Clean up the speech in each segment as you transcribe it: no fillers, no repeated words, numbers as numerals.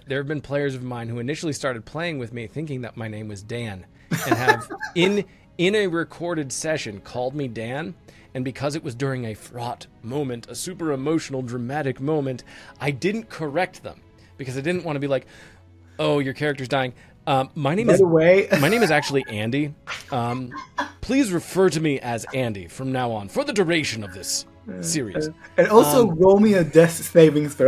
There have been players of mine who initially started playing with me thinking that my name was Dan, and have in a recorded session called me Dan. And because it was during a fraught moment, a super emotional, dramatic moment, I didn't correct them because I didn't want to be like, "Oh, your character's dying." My name is actually Andy. Please refer to me as Andy from now on for the duration of this series. And also roll me a death saving throw.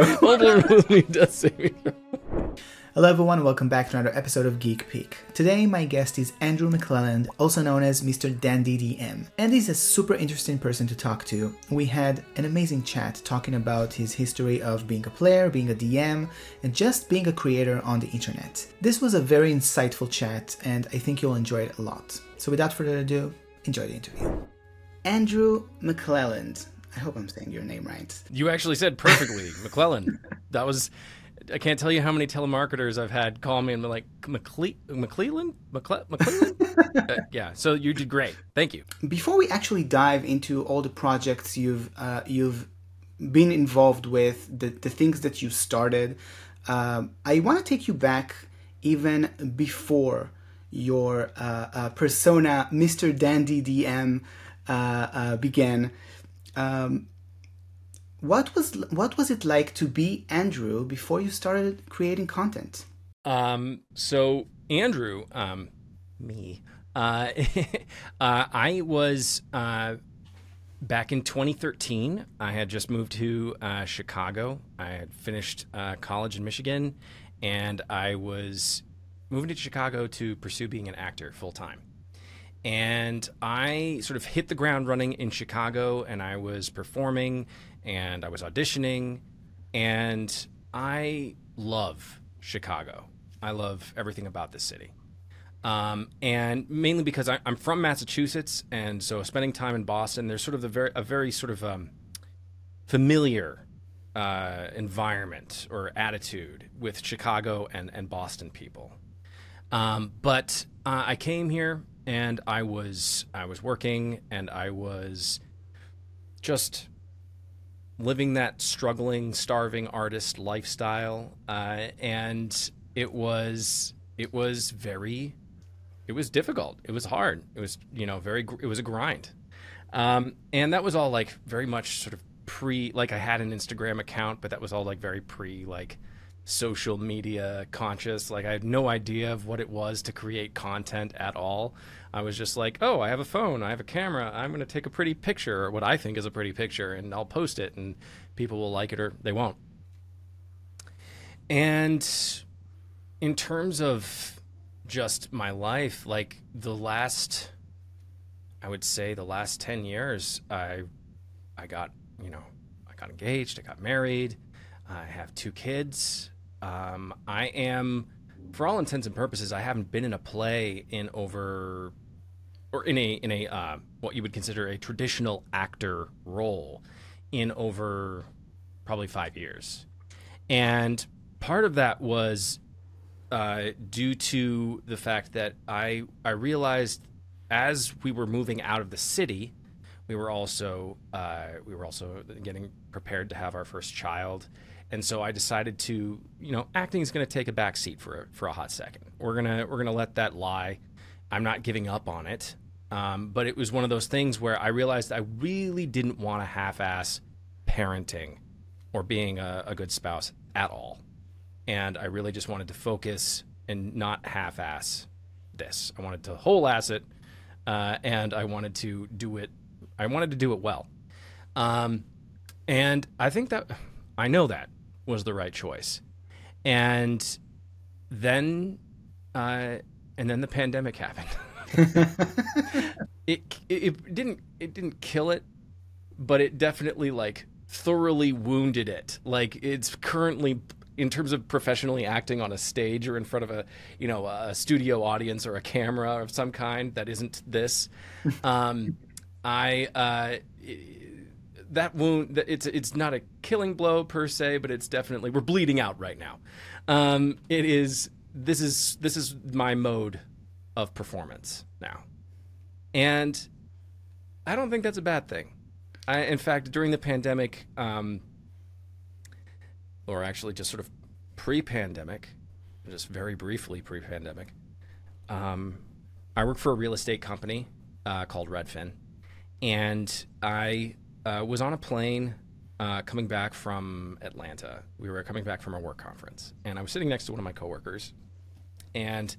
Hello everyone, welcome back to another episode of Geek Peek. Today my guest is Andrew McClelland, also known as Mr. Dandy DM. Andy's a super interesting person to talk to. We had an amazing chat talking about his history of being a player, being a DM, and just being a creator on the internet. This was a very insightful chat and I think you'll enjoy it a lot. So without further ado, enjoy the interview. Andrew McClelland. I hope I'm saying your name right. You actually said perfectly, McClelland. That was... I can't tell you how many telemarketers I've had call me and be like, McClelland? Yeah, so you did great. Thank you. Before we actually dive into all the projects you've been involved with, the things that you started, I want to take you back even before your persona, Mr. Dandy DM, began. What was it like to be Andrew before you started creating content? So Andrew, me, I was back in 2013. I had just moved to Chicago. I had finished college in Michigan, and I was moving to Chicago to pursue being an actor full time. And I sort of hit the ground running in Chicago, and I was performing, and I was auditioning, and I love Chicago. I love everything about this city. And mainly because I'm from Massachusetts, and so spending time in Boston, there's sort of a very sort of familiar environment or attitude with Chicago and Boston people. But I came here, and I was working, and I was just living that struggling, starving artist lifestyle, and it was difficult. It was hard. It was it was a grind, and that was all like very much sort of like I had an Instagram account, but that was all like very like social media conscious. Like I had no idea of what it was to create content at all. I was just like, oh, I have a phone, I have a camera, I'm going to take a pretty picture, or what I think is a pretty picture, and I'll post it, and people will like it or they won't. And in terms of just my life, like I would say the last 10 years, I got engaged, I got married, I have 2 kids. I am, for all intents and purposes, I haven't been in a play in over, or in a what you would consider a traditional actor role in over probably 5 years. And part of that was due to the fact that I realized as we were moving out of the city, we were also getting prepared to have our first child. And so I decided to, acting is going to take a back seat for a hot second. We're gonna let that lie. I'm not giving up on it. But it was one of those things where I realized I really didn't want to half-ass parenting or being a good spouse at all. And I really just wanted to focus and not half-ass this. I wanted to whole-ass it, and I wanted to do it. I wanted to do it well. And I think that I know that was the right choice. And then the pandemic happened. It didn't kill it, but it definitely like thoroughly wounded it. Like it's currently, in terms of professionally acting on a stage or in front of a studio audience or a camera of some kind that isn't this, that wound, it's not a killing blow per se, but it's definitely, we're bleeding out right now. This is my mode of performance now. And I don't think that's a bad thing. In fact, during the pandemic, or actually just sort of pre-pandemic, just very briefly pre-pandemic, I worked for a real estate company called Redfin, and I was on a plane coming back from Atlanta. We were coming back from a work conference, and I was sitting next to one of my coworkers, and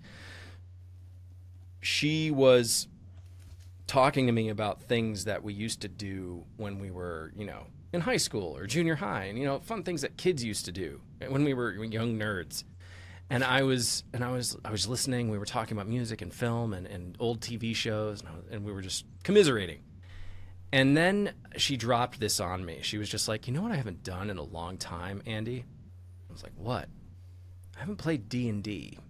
she was talking to me about things that we used to do when we were, in high school or junior high, and fun things that kids used to do when we were young nerds. And I was listening. We were talking about music and film and old TV shows, and we were just commiserating. And then she dropped this on me. She was just like, "You know what I haven't done in a long time, Andy?" I was like, "What?" "I haven't played D&D."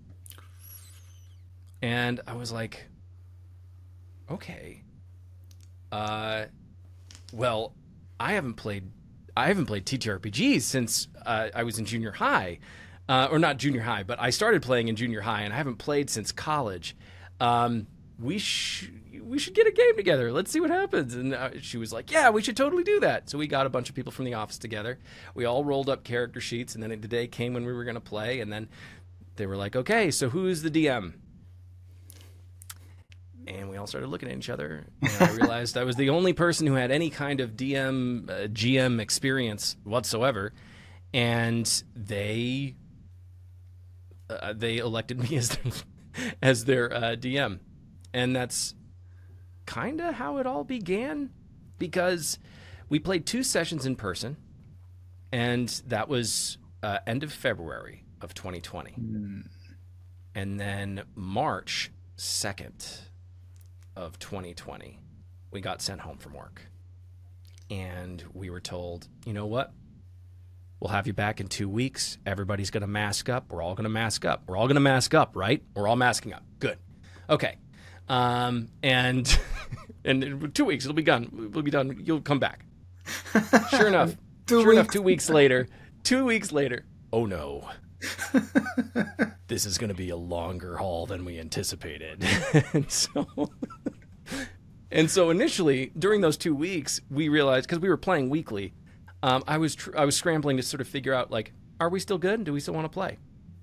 And I was like, "Okay. Well, I haven't played TTRPGs since I was in junior high." Or not junior high, but I started playing in junior high, and I haven't played since college. We should get a game together. Let's see what happens. And she was like, "Yeah, we should totally do that." So we got a bunch of people from the office together. We all rolled up character sheets, and then the day came when we were going to play, and then they were like, "Okay, so who's the DM?" And we all started looking at each other, and I realized I was the only person who had any kind of GM experience whatsoever, and they elected me as their DM. And that's kind of how it all began, because we played 2 sessions in person, and that was end of February of 2020. And then March 2nd of 2020, we got sent home from work. And we were told, "You know what? We'll have you back in 2 weeks. Everybody's going to mask up. We're all going to mask up. We're all going to mask up, right? We're all masking up. Good. Okay. And in 2 weeks, it'll be done. We'll be done. You'll come back." Sure enough. 2 weeks later, oh no. This is going to be a longer haul than we anticipated. And so initially, during those 2 weeks, we realized, because we were playing weekly, I was scrambling to sort of figure out, like, are we still good? Do we still want to play?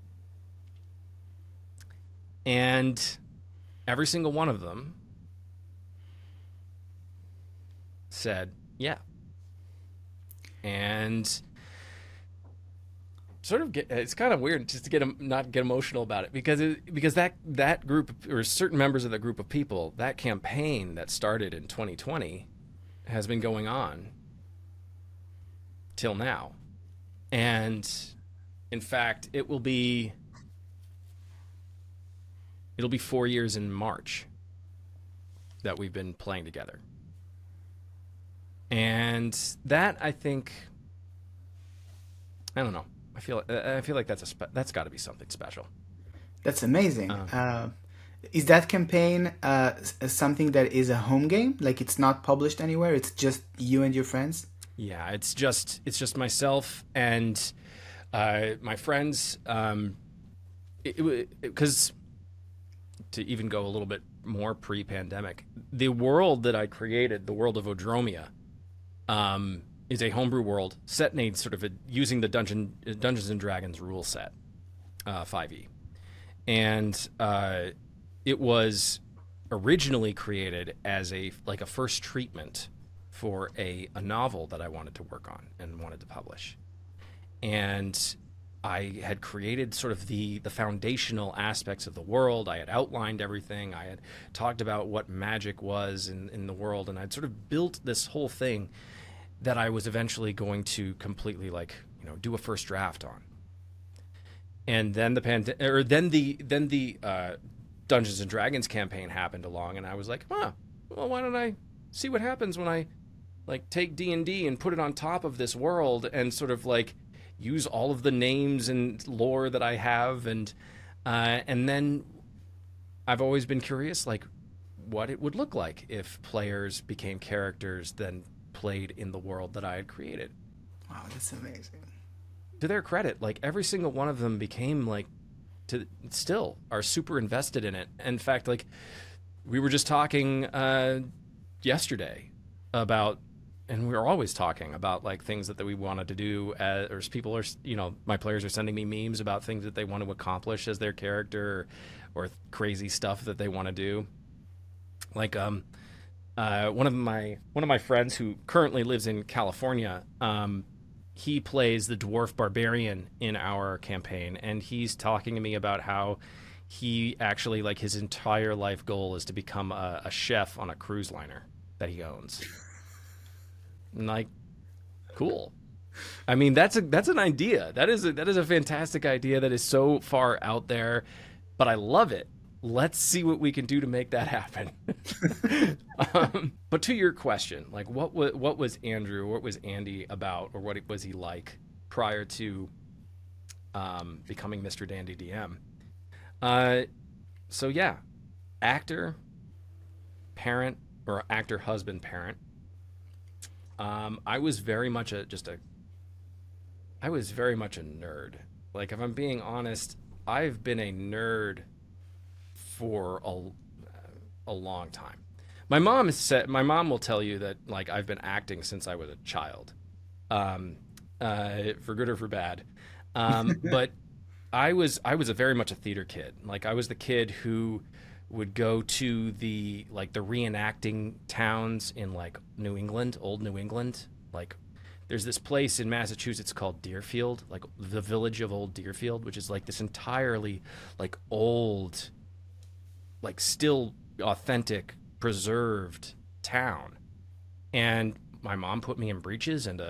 And every single one of them said, yeah. And sort of it's kind of weird just to not get emotional about it, because that group, or certain members of that group of people, that campaign that started in 2020 has been going on till now. And in fact, it'll be 4 years in March that we've been playing together. And that, I think, I don't know. I feel like that's got to be something special. That's amazing. Is that campaign something that is a home game? Like, it's not published anywhere? It's just you and your friends? Yeah, it's just myself and my friends. Because to even go a little bit more pre-pandemic, the world that I created, the world of Odromia, is a homebrew world set in a sort of using the Dungeons and Dragons rule set, 5e, and it was originally created as a first treatment for a novel that I wanted to work on and wanted to publish. And I had created sort of the foundational aspects of the world. I had outlined everything. I had talked about what magic was in the world, and I'd sort of built this whole thing that I was eventually going to completely do a first draft on. And then the Dungeons and Dragons campaign happened along, and I was like, well, why don't I see what happens when I take D&D and put it on top of this world and sort of use all of the names and lore that I have, and then I've always been curious what it would look like if players became characters then played in the world that I had created. Wow, that's amazing. To their credit, every single one of them became still are super invested in it. In fact, we were just talking yesterday about and we're always talking about like things that we wanted to do, or people are, my players are sending me memes about things that they want to accomplish as their character, or crazy stuff that they want to do. Like one of my friends who currently lives in California, he plays the dwarf barbarian in our campaign, and he's talking to me about how he actually, like, his entire life goal is to become a chef on a cruise liner that he owns. And like, cool. I mean, that's an idea. That is a fantastic idea that is so far out there, but I love it. Let's see what we can do to make that happen. But to your question, like, what was Andrew, what was Andy about, or what was he like prior to becoming Mr. Dandy DM? So yeah, actor, parent, or actor, husband, parent. I was very much a nerd. Like, if I'm being honest, I've been a nerd for a long time. My mom will tell you that, like, I've been acting since I was a child, for good or for bad. But I was very much a theater kid. Like, I was the kid who would go to the reenacting towns in, like, New England, old New England. Like, there's this place in Massachusetts called Deerfield, like the village of Old Deerfield, which is like this entirely, like, old, like, still authentic, preserved town. And my mom put me in breeches and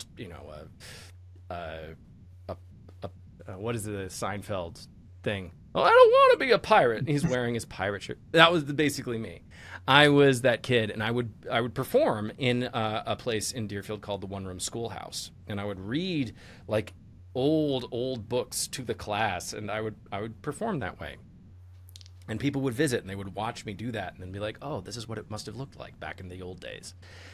what is the Seinfeld thing? Oh, I don't want to be a pirate. He's wearing his pirate shirt. That was basically me. I was that kid, and I would perform in a place in Deerfield called the One Room Schoolhouse, and I would read, like, old books to the class, and I would perform that way. And people would visit, and they would watch me do that, and then be like, "Oh, this is what it must have looked like back in the old days."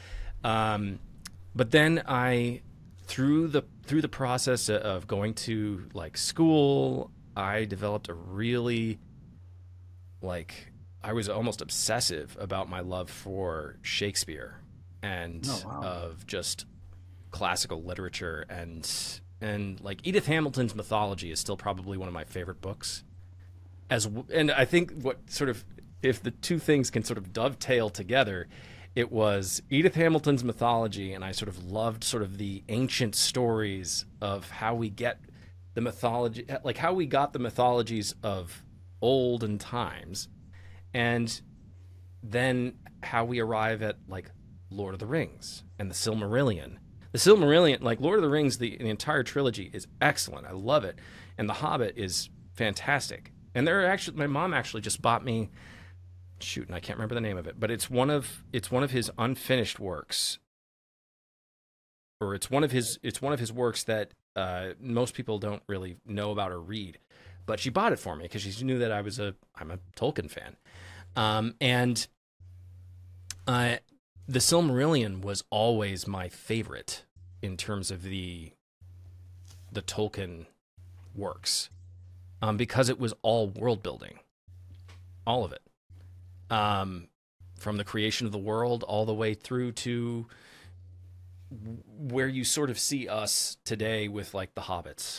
But then through the process of going to, like, school, I developed a really, like, I was almost obsessive about my love for Shakespeare and of just classical literature, and like, Edith Hamilton's Mythology is still probably one of my favorite books. And I think what sort of, if the two things can sort of dovetail together, it was Edith Hamilton's Mythology, and I sort of loved sort of the ancient stories of how we get the mythology, like how we got the mythologies of olden times, and then how we arrive at, like, Lord of the Rings and the Silmarillion. The Silmarillion, like, Lord of the Rings, the entire trilogy is excellent. I love it. And The Hobbit is fantastic. And my mom actually just bought me, and I can't remember the name of it, but it's one of his unfinished works, or it's one of his works that most people don't really know about or read. But she bought it for me because she knew that I'm a Tolkien fan, and the Silmarillion was always my favorite in terms of the Tolkien works, because it was all world building, all of it, from the creation of the world all the way through to where you sort of see us today with, like, the hobbits.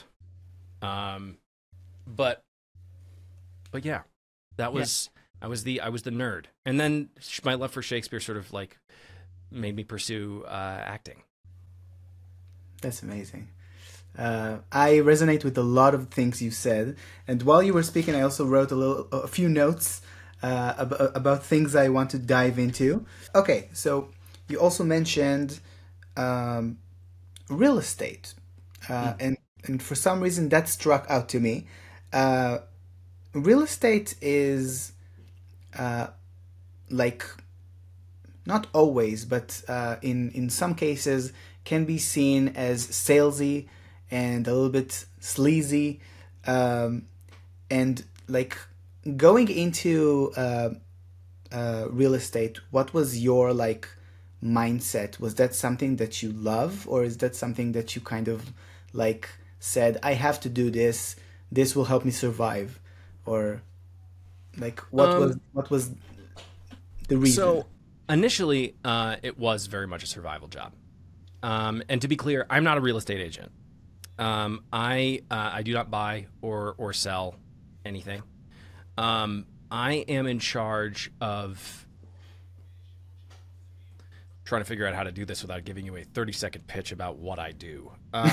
But yeah, I was the nerd, and then my love for Shakespeare sort of, like, made me pursue acting. That's amazing. I resonate with a lot of things you said, and while you were speaking, I also wrote a few notes about things I want to dive into. Okay, so you also mentioned real estate, and for some reason that struck out to me. Real estate is like, not always, but in some cases can be seen as salesy and a little bit sleazy, and, like, going into real estate, what was your, like, mindset? Was that something that you love, or is that something that you kind of, like, said, I have to do this will help me survive? Or, like, what was the reason? So Initially, it was very much a survival job. And to be clear, I'm not a real estate agent. I do not buy or sell anything. I am in charge of trying to figure out how to do this without giving you a 30-second pitch about what I do.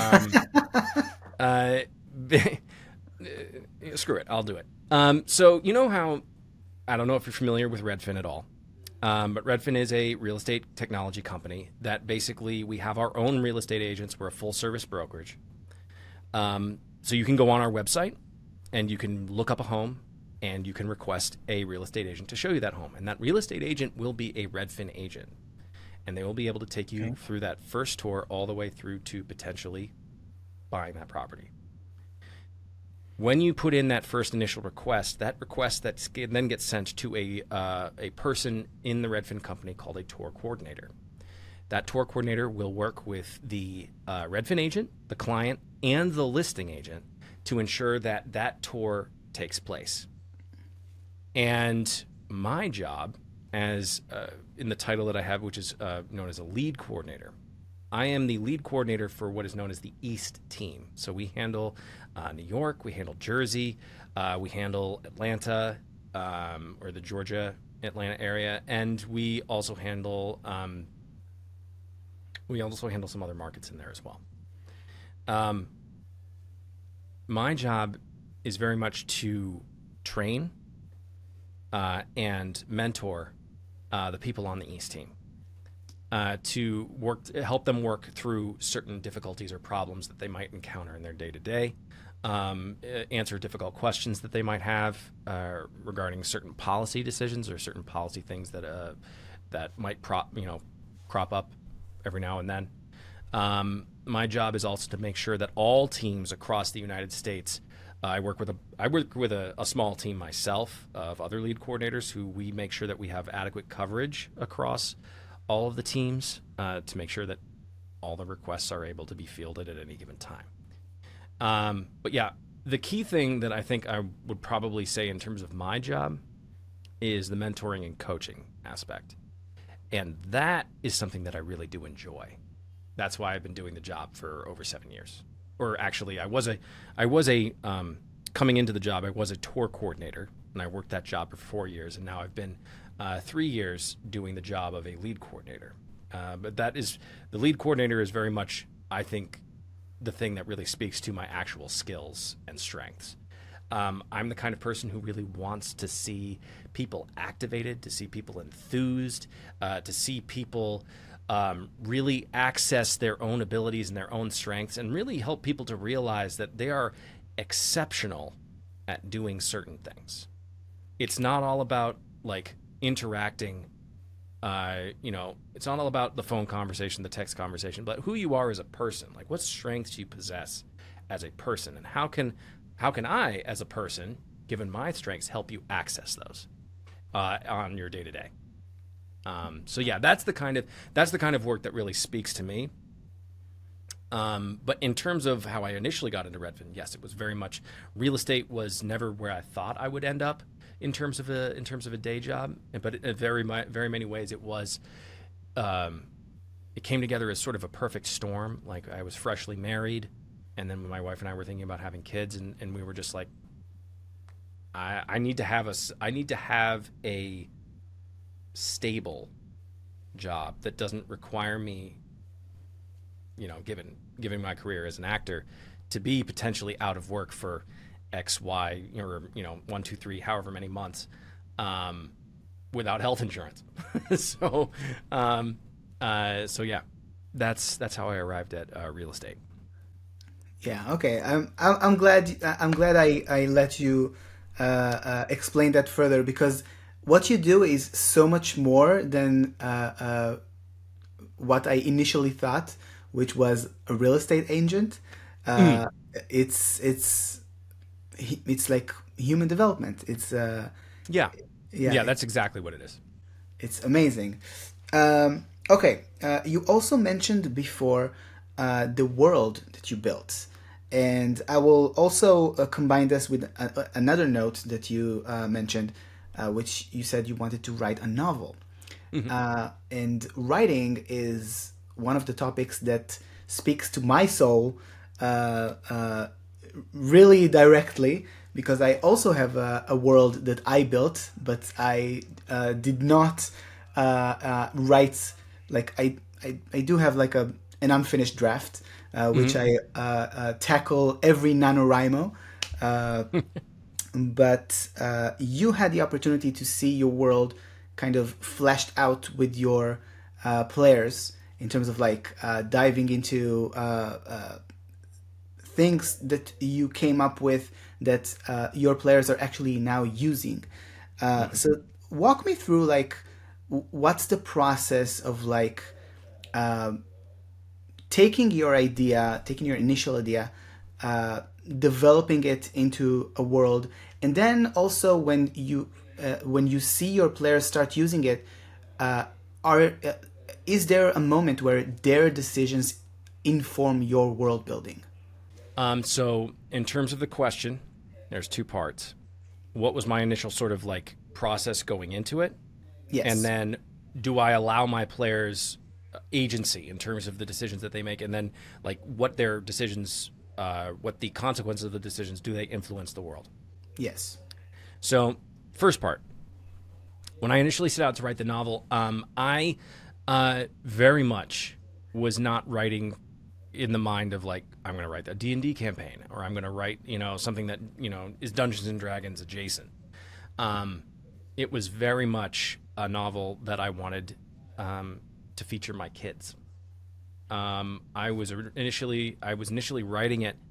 Screw it, I'll do it. So you know how, I don't know if you're familiar with Redfin at all, but Redfin is a real estate technology company that basically we have our own real estate agents. We're a full-service brokerage. So you can go on our website and you can look up a home and you can request a real estate agent to show you that home. And that real estate agent will be a Redfin agent. And they will be able to take you through that first tour all the way through to potentially buying that property. When you put in that first initial request, that then gets sent to a person in the Redfin company called a tour coordinator. That tour coordinator will work with the Redfin agent, the client, and the listing agent to ensure that that tour takes place. And my job, as in the title that I have, which is known as a lead coordinator, I am the lead coordinator for what is known as the East team. So we handle New York, we handle Jersey, we handle Atlanta, or the Georgia, Atlanta area, and we also handle some other markets in there as well. My job is very much to train and mentor the people on the East team. To help them work through certain difficulties or problems that they might encounter in their day-to-day, answer difficult questions that they might have regarding certain policy decisions or certain policy things that might crop up every now and then. My job is also to make sure that all teams across the United States. I work with a small team myself of other lead coordinators who we make sure that we have adequate coverage across all of the teams to make sure that all the requests are able to be fielded at any given time. But yeah, the key thing that I think I would probably say in terms of my job is the mentoring and coaching aspect. And that is something that I really do enjoy. That's why I've been doing the job for over 7 years. Or actually, I was coming into the job, I was a tour coordinator, and I worked that job for 4 years, and now I've been 3 years doing the job of a lead coordinator. But the lead coordinator is very much, I think, the thing that really speaks to my actual skills and strengths. I'm the kind of person who really wants to see people activated, to see people enthused, to see people really access their own abilities and their own strengths, and really help people to realize that they are exceptional at doing certain things. It's not all about interacting, it's not all about the phone conversation, the text conversation, but who you are as a person. Like, what strengths you possess as a person, and how can I, as a person, given my strengths, help you access those on your day to day. So yeah, that's the kind of work that really speaks to me. But in terms of how I initially got into Redfin, yes, it was very much real estate was never where I thought I would end up in terms of a day job. But in very many ways, it was. It came together as sort of a perfect storm. Like, I was freshly married, and then my wife and I were thinking about having kids, and we were just like, I need to have a stable job that doesn't require me, given my career as an actor, to be potentially out of work for X, Y, or 1, 2, 3, however many months, without health insurance. So yeah, that's how I arrived at real estate. Yeah. Okay. I'm glad I let you explain that further, because what you do is so much more than what I initially thought, which was a real estate agent. It's like human development. It's yeah, that's exactly what it is. It's amazing. Okay, you also mentioned before the world that you built, and I will also combine this with another note that you mentioned, which you said you wanted to write a novel. And writing is one of the topics that speaks to my soul really directly, because I also have a world that I built, but I did not write. Like I do have like an unfinished draft, which I tackle every NaNoWriMo. But you had the opportunity to see your world kind of fleshed out with your players in terms of like diving into things that you came up with that your players are actually now using. So walk me through like what's the process of like taking your initial idea, developing it into a world, and then also when you see your players start using it, is there a moment where their decisions inform your world building? So in terms of the question, there's two parts. What was my initial sort of like process going into it? Yes. And then do I allow my players agency in terms of the decisions that they make? And then like what their decisions, what the consequences of the decisions, do they influence the world? Yes. So first part, when I initially set out to write the novel, I very much was not writing in the mind of like, I'm going to write a D&D campaign, or I'm going to write, something that, is Dungeons and Dragons adjacent. It was very much a novel that I wanted to feature my kids. I was initially writing it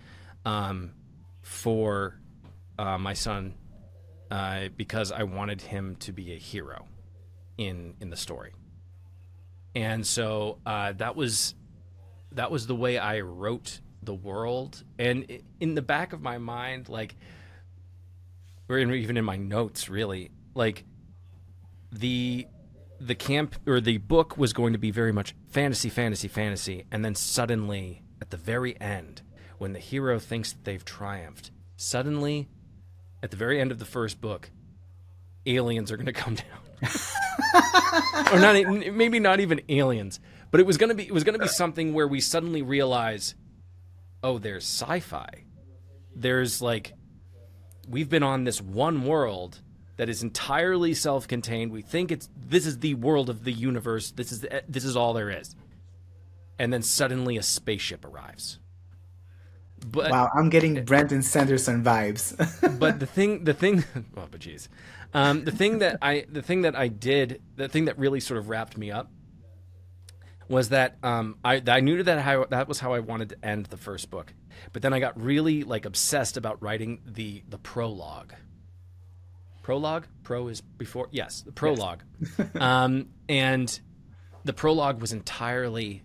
for my son because I wanted him to be a hero in the story. And so that was the way I wrote the world. And in the back of my mind, like, or even in my notes, really, like the camp or the book was going to be very much fantasy, and then suddenly at the very end, when the hero thinks that they've triumphed, suddenly at the very end of the first book, aliens are going to come down. Or maybe not even aliens, but it was going to be something where we suddenly realize, oh, there's sci-fi. There's like, we've been on this one world that is entirely self-contained. We think this is the world of the universe. This is all there is. And then suddenly a spaceship arrives. But, wow, I'm getting Brandon Sanderson vibes. But the thing, oh, but geez, the thing that I did, the thing that really sort of wrapped me up was that I knew that was how I wanted to end the first book, but then I got really like obsessed about writing the prologue. Prologue? Pro is before? Yes, the prologue. Yes. And the prologue was entirely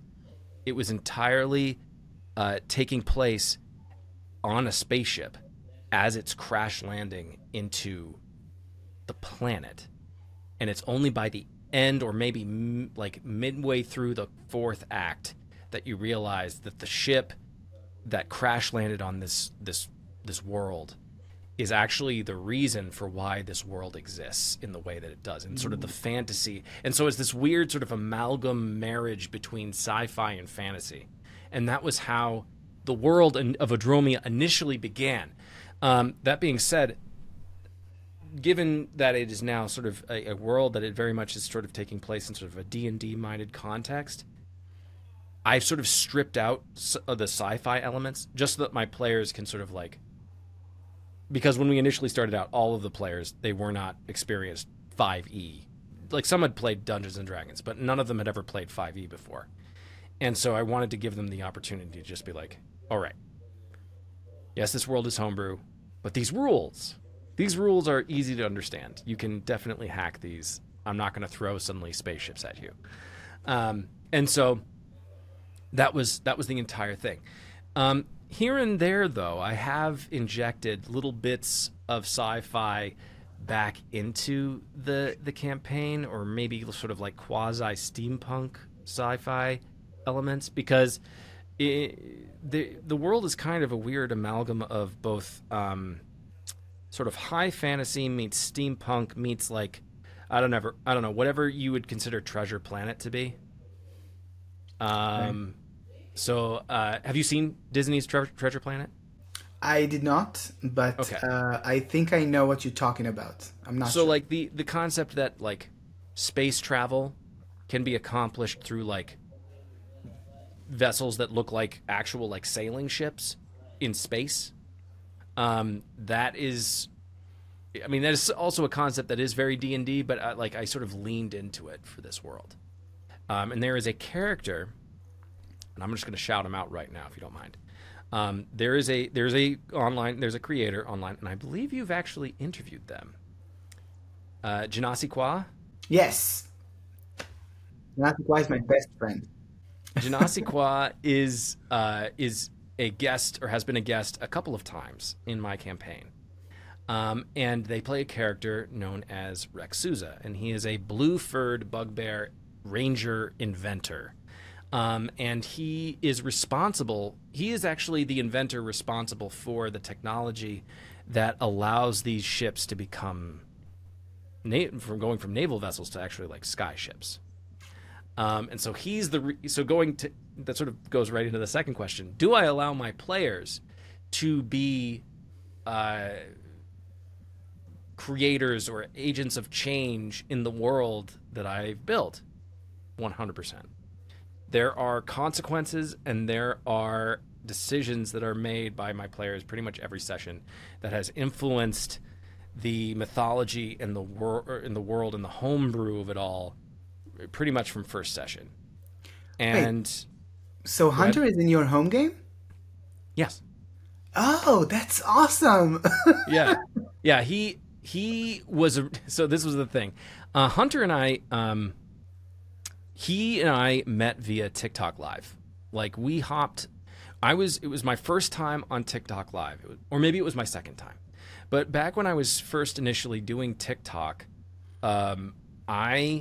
taking place on a spaceship as it's crash landing into the planet. And it's only by the end, or maybe like midway through the fourth act, that you realize that the ship that crash landed on this world is actually the reason for why this world exists in the way that it does, and sort of the fantasy. And so it's this weird sort of amalgam marriage between sci-fi and fantasy. And that was how the world of Adromia initially began. That being said, given that it is now sort of a world that it very much is sort of taking place in sort of a D&D minded context, I've sort of stripped out the sci-fi elements just so that my players can sort of like, because when we initially started out, all of the players, they were not experienced 5e. Like, some had played Dungeons and Dragons, but none of them had ever played 5e before. And so I wanted to give them the opportunity to just be like, all right, yes, this world is homebrew, but these rules are easy to understand. You can definitely hack these. I'm not going to throw suddenly spaceships at you. And so that was the entire thing. Here and there, though, I have injected little bits of sci-fi back into the campaign, or maybe sort of like quasi-steampunk sci-fi elements, because the world is kind of a weird amalgam of both sort of high fantasy meets steampunk meets like I don't know, whatever you would consider Treasure Planet to be. So have you seen Disney's Treasure Planet? I did not, but Okay. I think I know what you're talking about. I'm not So sure. like the concept that like space travel can be accomplished through like vessels that look like actual like sailing ships in space. That is, I mean, that is also a concept that is very D&D, but like I sort of leaned into it for this world. And there is a character, and I'm just going to shout him out right now if you don't mind. There's a creator online, and I believe you've actually interviewed them. Genasi Kwa. Yes. Natakwa is my best friend. Genasi Kwa is a guest, or has been a guest a couple of times in my campaign. And they play a character known as Rex Souza, and he is a blue-furred bugbear ranger inventor. And he is actually the inventor responsible for the technology that allows these ships to become from going from naval vessels to actually like sky ships. And so that sort of goes right into the second question. Do I allow my players to be creators or agents of change in the world that I've built? 100%. There are consequences and there are decisions that are made by my players pretty much every session that has influenced the mythology and the world and the homebrew of it all pretty much from first session. And so Hunter is in your home game? Yes. Oh, that's awesome. Yeah, he was so this was the thing. Hunter and I he and I met via TikTok Live. Like we hopped. It was my first time on TikTok Live, or maybe it was my second time. But back when I was first initially doing TikTok, I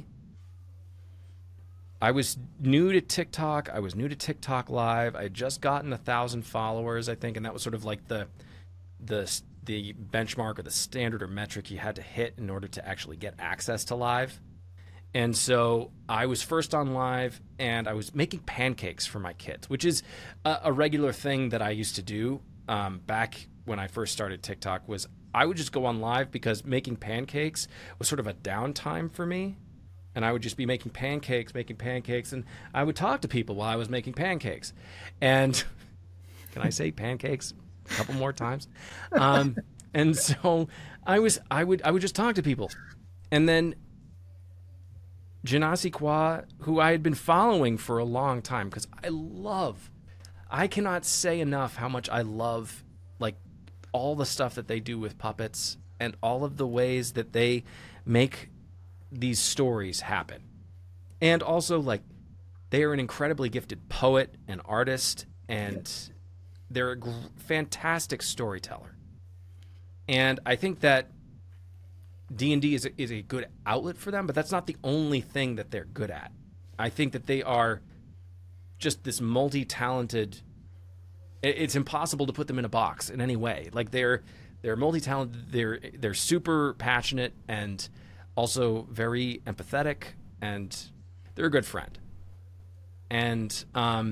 was new to TikTok. I was new to TikTok Live. I had just gotten 1,000 followers, I think, and that was sort of like the benchmark or the standard or metric you had to hit in order to actually get access to Live. And so I was first on Live, and I was making pancakes for my kids, which is a regular thing that I used to do back when I first started TikTok. Was I would just go on Live because making pancakes was sort of a downtime for me. And I would just be making pancakes, and I would talk to people while I was making pancakes. And can I say pancakes a couple more times? And so I would just talk to people. And then Genasi Kwa, who I had been following for a long time, because I cannot say enough how much I love like all the stuff that they do with puppets and all of the ways that they make these stories happen. And also, like, they are an incredibly gifted poet and artist, and they're a fantastic storyteller. And I think that D&D is a good outlet for them, but that's not the only thing that they're good at. I think that they are just this multi-talented. It's impossible to put them in a box in any way. Like they're multi-talented. They're super passionate and also very empathetic, and they're a good friend. And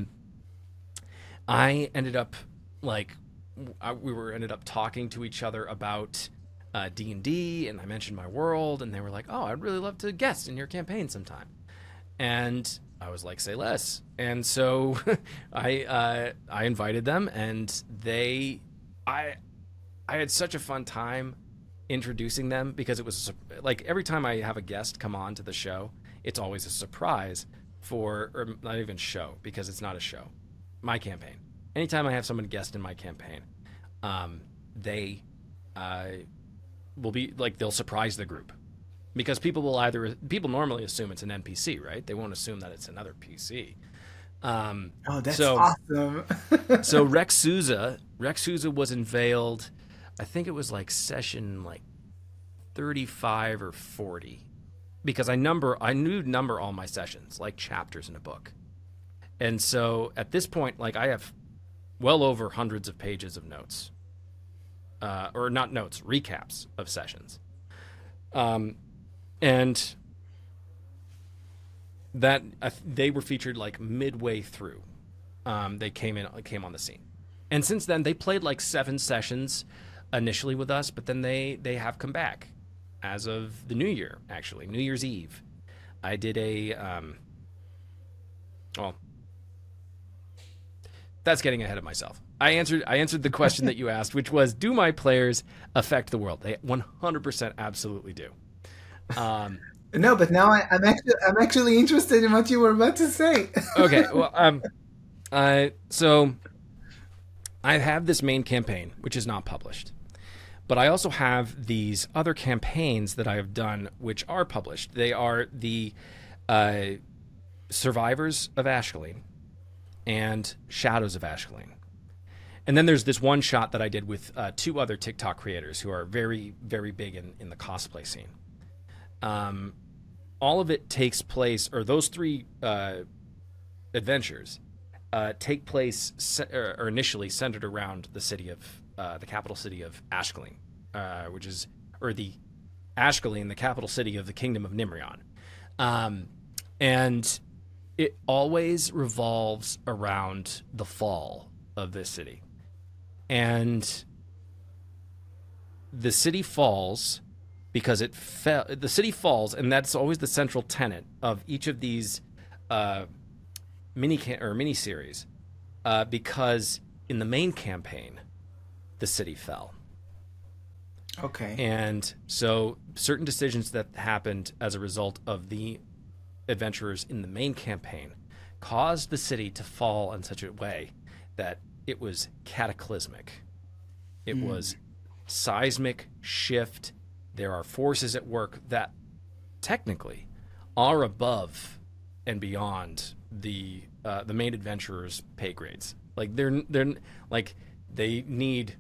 I ended up ended up talking to each other about D&D, and I mentioned my world, and they were like, "Oh, I'd really love to guest in your campaign sometime." And I was like, "Say less." And so I invited them, and I had such a fun time introducing them, because it was like every time I have a guest come on to the show, it's always a surprise or not even show, because it's not a show. My campaign. Anytime I have someone guest in my campaign, they will be like, they'll surprise the group, because people normally assume it's an NPC, right? They won't assume that it's another PC. Oh, that's awesome. So Rex Souza was unveiled. I think it was like session like 35 or 40, because I knew number all my sessions like chapters in a book. And so at this point, like, I have well over hundreds of pages of notes, or not notes, recaps of sessions. And that they were featured like midway through. They came on the scene. And since then, they played like 7 sessions initially with us, but then they have come back as of the New Year, actually, New Year's Eve. I did that's getting ahead of myself. I answered the question that you asked, which was, do my players affect the world? They 100% absolutely do. No, but now I'm actually interested in what you were about to say. Okay, well, so I have this main campaign, which is not published. But I also have these other campaigns that I have done, which are published. They are the Survivors of Ashkelon and Shadows of Ashkelon. And then there's this one shot that I did with 2 other TikTok creators who are very, very big in the cosplay scene. All of it takes place, or those 3 adventures take place or initially centered around the city of the capital city of Ashkelon, the Ashkelon, the capital city of the kingdom of Nimrion, and it always revolves around the fall of this city, and the city falls because it fell. The city falls, and that's always the central tenet of each of these mini series, because in the main campaign, the city fell. Okay. And so certain decisions that happened as a result of the adventurers in the main campaign caused the city to fall in such a way that it was cataclysmic. It was seismic shift. There are forces at work that technically are above and beyond the main adventurers' pay grades. Like they needed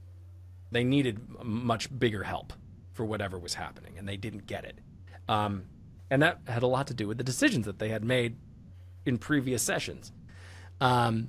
much bigger help for whatever was happening, and they didn't get it. And that had a lot to do with the decisions that they had made in previous sessions. And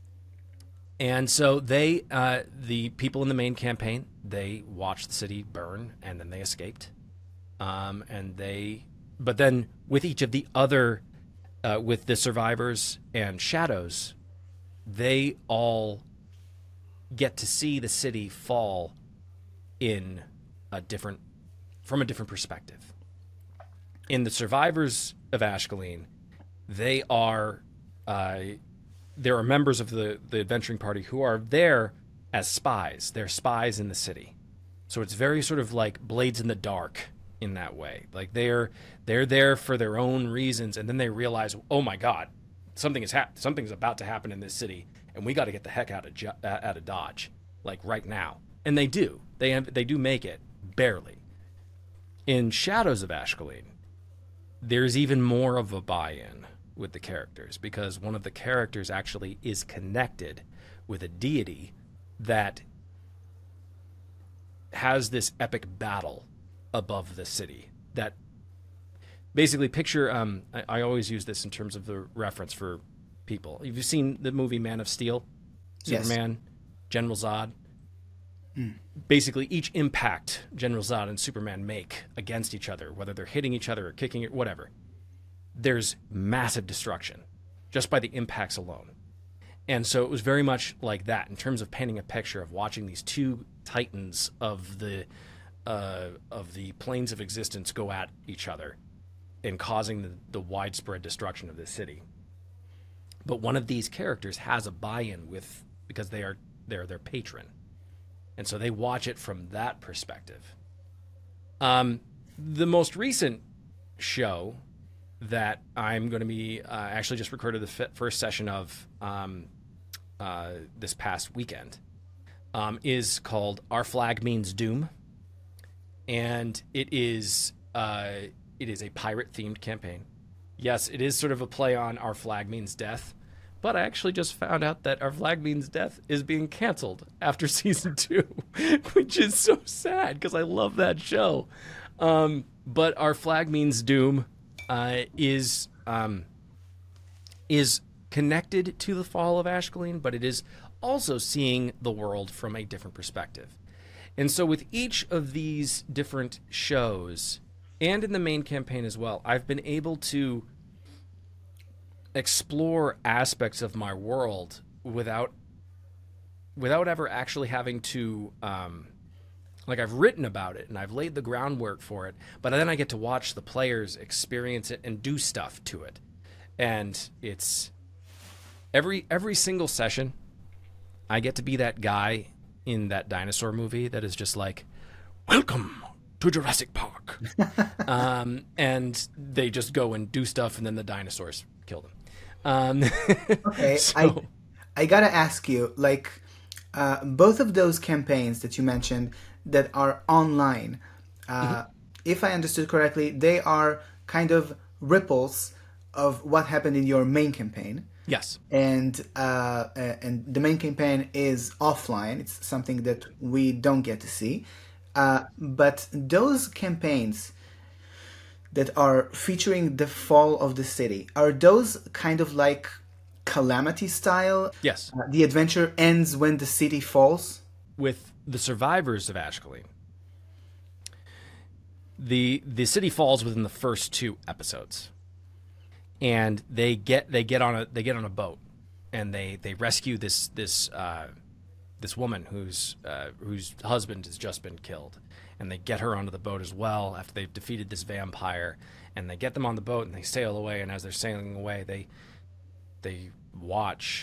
so the people in the main campaign, they watched the city burn, and then they escaped. But then with each of the other, with the Survivors and Shadows, they all get to see the city fall from a different perspective. In the Survivors of Ashkelon, there are members of the adventuring party who are there as spies. They're spies in the city. So it's very sort of like Blades in the Dark in that way. Like they're there for their own reasons, and then they realize, oh my God, something's about to happen in this city, and we got to get the heck out of Dodge, like right now. And they do. They do make it, barely. In Shadows of Ashkelon, there's even more of a buy-in with the characters, because one of the characters actually is connected with a deity that has this epic battle above the city. That basically picture, I always use this in terms of the reference for people. Have you seen the movie Man of Steel? Superman, yes. General Zod. Basically, each impact General Zod and Superman make against each other, whether they're hitting each other or kicking it, whatever, there's massive destruction just by the impacts alone. And so it was very much like that in terms of painting a picture of watching these 2 titans of the planes of existence go at each other and causing the widespread destruction of this city. But one of these characters has a buy-in because they're their patron. And so they watch it from that perspective. The most recent show that I'm going to be actually just recorded the first session of this past weekend is called Our Flag Means Doom. And it is a pirate-themed campaign. Yes, it is sort of a play on Our Flag Means Death. But I actually just found out that Our Flag Means Death is being canceled after season 2, which is so sad because I love that show. But Our Flag Means Doom is connected to the fall of Ashkelon, but it is also seeing the world from a different perspective. And so with each of these different shows, and in the main campaign as well, I've been able to explore aspects of my world without ever actually having to like, I've written about it and I've laid the groundwork for it, but then I get to watch the players experience it and do stuff to it. And it's every single session I get to be that guy in that dinosaur movie that is just like, welcome to Jurassic Park. And they just go and do stuff, and then the dinosaurs kill them. Okay, so, I gotta ask you, like, both of those campaigns that you mentioned that are online, if I understood correctly, they are kind of ripples of what happened in your main campaign. yes. And the main campaign is offline. It's something that we don't get to see. But those campaigns that are featuring the fall of the city, are those kind of like Calamity style? Yes. The adventure ends when the city falls? With the survivors of Ashkelon, the city falls within the first 2 episodes, and they get on a boat, and they rescue this woman whose husband has just been killed, and they get her onto the boat as well after they've defeated this vampire, and they get them on the boat and they sail away, and as they're sailing away, they watch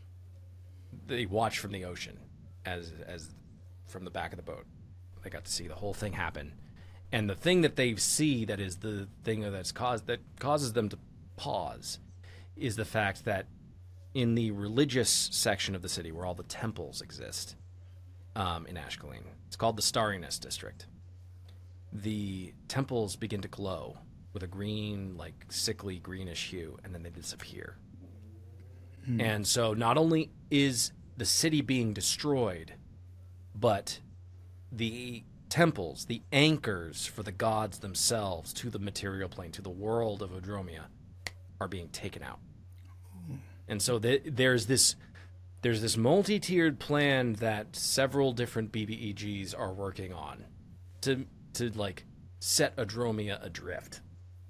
from the ocean as from the back of the boat. They got to see the whole thing happen, and the thing that they see that is the thing that causes them to pause is the fact that in the religious section of the city where all the temples exist, in Ashkelon, it's called the Starriness District. The temples begin to glow with a green, like sickly greenish hue, and then they disappear. And so not only is the city being destroyed, but the temples, the anchors for the gods themselves to the material plane, to the world of Odromia, are being taken out. And so there's this multi-tiered plan that several different BBEGs are working on to like set Odromia adrift.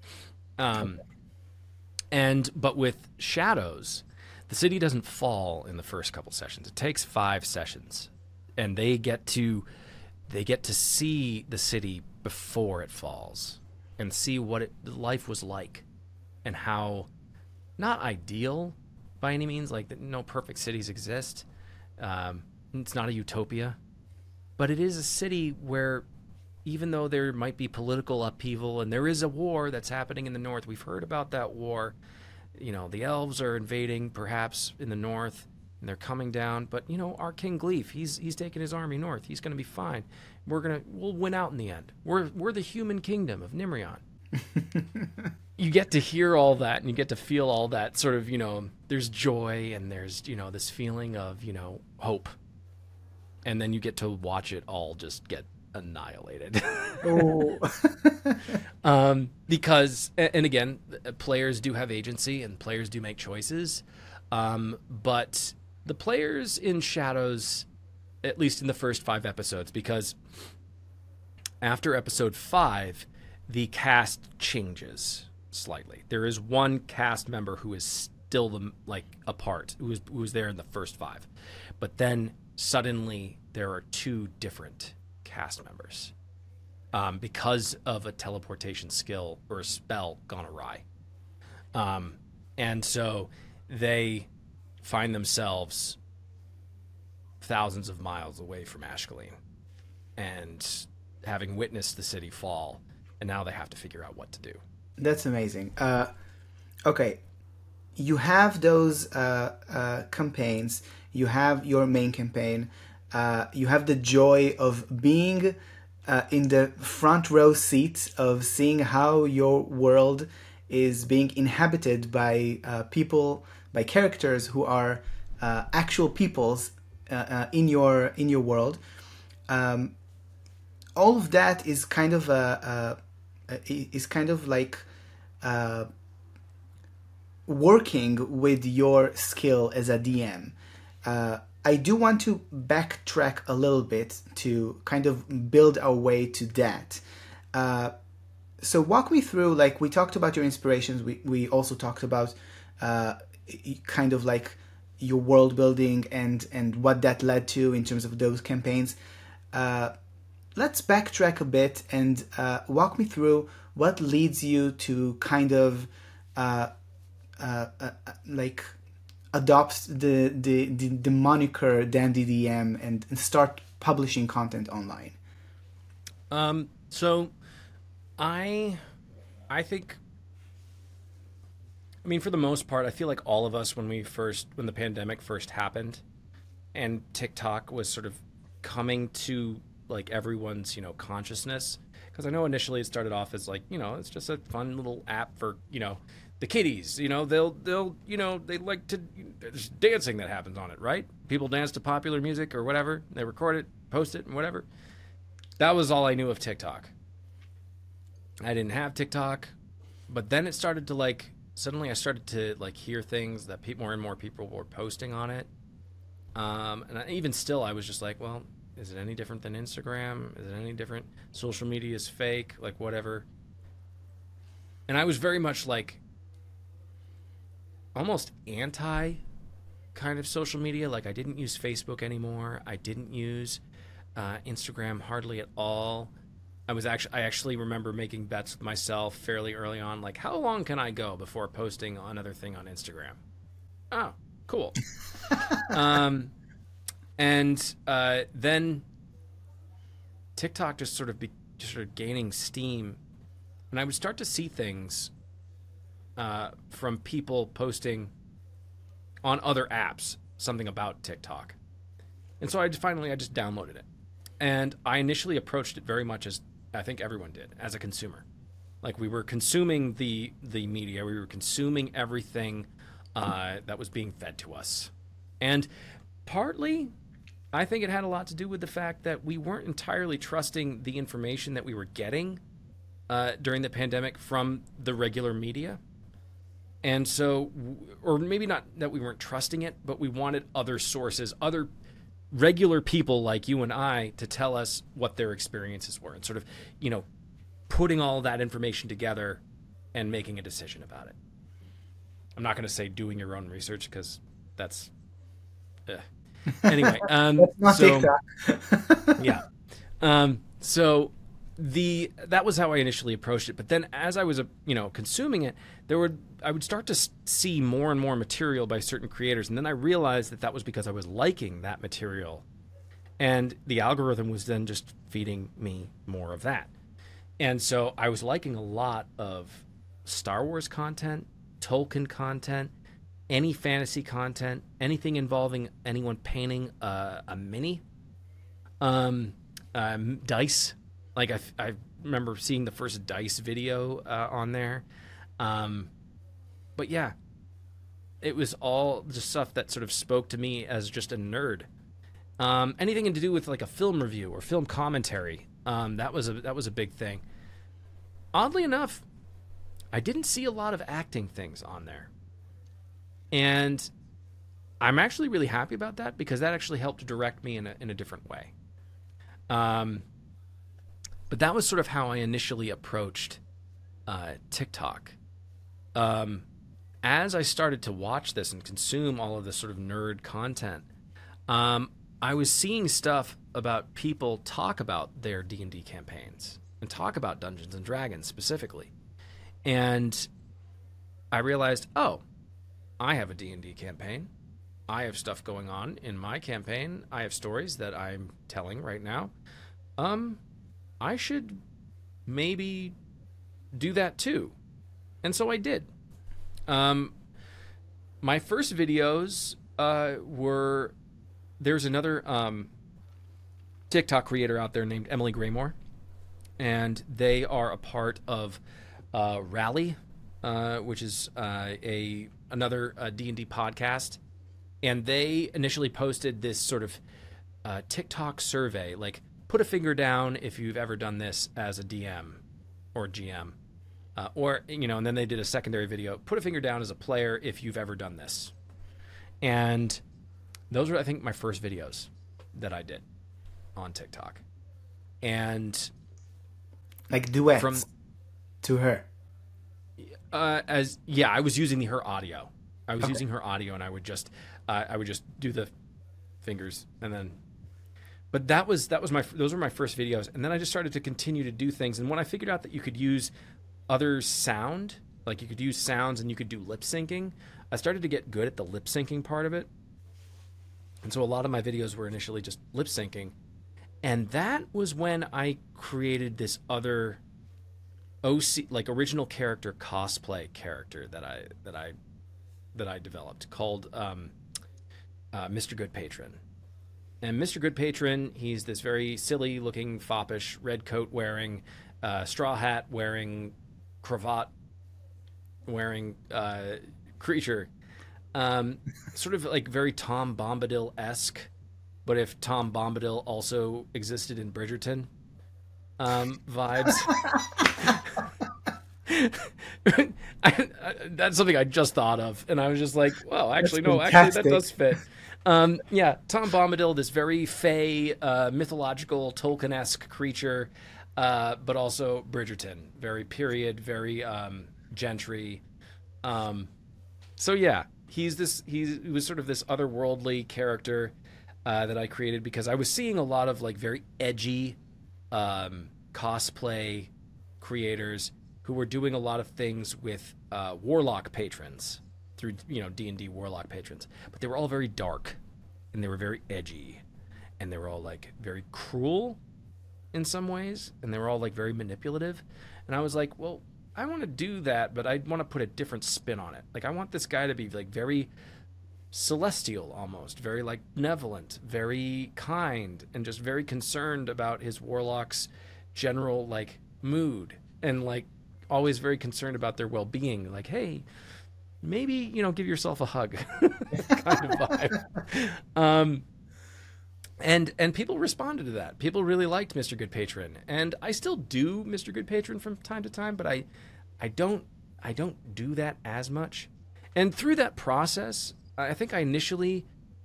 But with Shadows, the city doesn't fall in the first couple sessions. It takes 5 sessions, and they get to see the city before it falls and see what life was like, and how not ideal by any means, like no perfect cities exist. It's not a utopia, but it is a city where, even though there might be political upheaval and there is a war that's happening in the north, we've heard about that war. You know, the elves are invading perhaps in the north, and they're coming down. But, you know, our King Gleef, he's taking his army north. He's going to be fine. We'll win out in the end. We're the human kingdom of Nimrion. You get to hear all that, and you get to feel all that sort of, you know, there's joy, and there's, you know, this feeling of, you know, hope. And then you get to watch it all just get annihilated. Because, and again, players do have agency and players do make choices, but the players in Shadows, at least in the first 5 episodes, because after episode 5 the cast changes slightly. There is one cast member who is still apart, who was there in the first 5, but then suddenly there are 2 different cast members, because of a teleportation skill or a spell gone awry. And so they find themselves thousands of miles away from Ashkelon, and having witnessed the city fall, and now they have to figure out what to do. That's amazing. Okay, you have those campaigns. You have your main campaign. You have the joy of being in the front row seat of seeing how your world is being inhabited by people, by characters who are actual peoples in your world. All of that is kind of like working with your skill as a DM. I do want to backtrack a little bit to kind of build our way to that. So walk me through, like, we talked about your inspirations. We also talked about kind of like your world building and what that led to in terms of those campaigns. Let's backtrack a bit and walk me through what leads you to kind of like adopt the moniker DanDDM and start publishing content online. So I think, I mean, for the most part, I feel like all of us, when the pandemic first happened and TikTok was sort of coming to like everyone's, consciousness, because I know initially it started off as like, it's just a fun little app for, the kiddies, they'll they like to, there's dancing that happens on it, right? People dance to popular music or whatever. They record it, post it, and whatever. That was all I knew of TikTok. I didn't have TikTok, but then it started to like, suddenly I started to like hear things that more and more people were posting on it. Even still, I was just like, well, is it any different than Instagram? Is it any different? Social media is fake, like whatever. And I was very much like almost anti kind of social media. Like I didn't use Facebook anymore. I didn't use Instagram hardly at all. I actually remember making bets with myself fairly early on, like how long can I go before posting another thing on Instagram? Oh, cool. Then TikTok just sort of gaining steam, and I would start to see things from people posting on other apps something about TikTok, and so I just downloaded it, and I initially approached it very much as I think everyone did, as a consumer. Like we were consuming the media, we were consuming everything that was being fed to us, and partly I think it had a lot to do with the fact that we weren't entirely trusting the information that we were getting during the pandemic from the regular media. And so, or maybe not that we weren't trusting it, but we wanted other sources, other regular people like you and I to tell us what their experiences were and sort of, putting all that information together and making a decision about it. I'm not going to say doing your own research because that's... Anyway, yeah. So that was how I initially approached it. But then as I was, consuming it, I would start to see more and more material by certain creators. And then I realized that was because I was liking that material. And the algorithm was then just feeding me more of that. And so I was liking a lot of Star Wars content, Tolkien content, any fantasy content, anything involving anyone painting a mini, dice. Like I remember seeing the first dice video on there. But yeah, it was all just stuff that sort of spoke to me as just a nerd. Anything to do with like a film review or film commentary, that was a big thing. Oddly enough, I didn't see a lot of acting things on there. And I'm actually really happy about that because that actually helped direct me in a different way. But that was sort of how I initially approached TikTok. As I started to watch this and consume all of this sort of nerd content, I was seeing stuff about people talk about their D&D campaigns and talk about Dungeons and Dragons specifically. And I realized, I have a D&D campaign. I have stuff going on in my campaign. I have stories that I'm telling right now. I should maybe do that too. And so I did. My first videos were... There's another TikTok creator out there named Emily Graymore. And they are a part of Rally, which is another D&D podcast, and they initially posted this sort of TikTok survey, like put a finger down if you've ever done this as a DM or GM, and then they did a secondary video, put a finger down as a player if you've ever done this. And those were, I think, my first videos that I did on TikTok. And like duets. to her? I was using her audio. I was using her audio, and I would just do the fingers, and then. But those were my first videos, and then I just started to continue to do things. And when I figured out that you could use other sound, like you could use sounds and you could do lip syncing, I started to get good at the lip syncing part of it. And so a lot of my videos were initially just lip syncing, and that was when I created this other OC, like original character cosplay character that I developed called Mr. Good Patron. And Mr. Good Patron, he's this very silly looking, foppish, red coat wearing, straw hat wearing, cravat wearing creature. Sort of like very Tom Bombadil-esque, but if Tom Bombadil also existed in Bridgerton vibes. That's something I just thought of, and I was just like, well, actually, no, actually, that does fit. Tom Bombadil, this very fey, mythological, Tolkien-esque creature, but also Bridgerton, very period, very gentry. So yeah, he was sort of this otherworldly character that I created because I was seeing a lot of like very edgy cosplay creators who were doing a lot of things with warlock patrons through D&D warlock patrons, but they were all very dark and they were very edgy and they were all like very cruel in some ways and they were all like very manipulative, and I was like, well, I want to do that, but I want to put a different spin on it. Like I want this guy to be like very celestial, almost very like benevolent, very kind, and just very concerned about his warlock's general like mood, and like always very concerned about their well-being, like, hey, maybe give yourself a hug kind of vibe. And people responded to that. People really liked Mr. Good Patron, and I still do Mr. Good Patron from time to time, but I don't do that as much. And through that process, I think I initially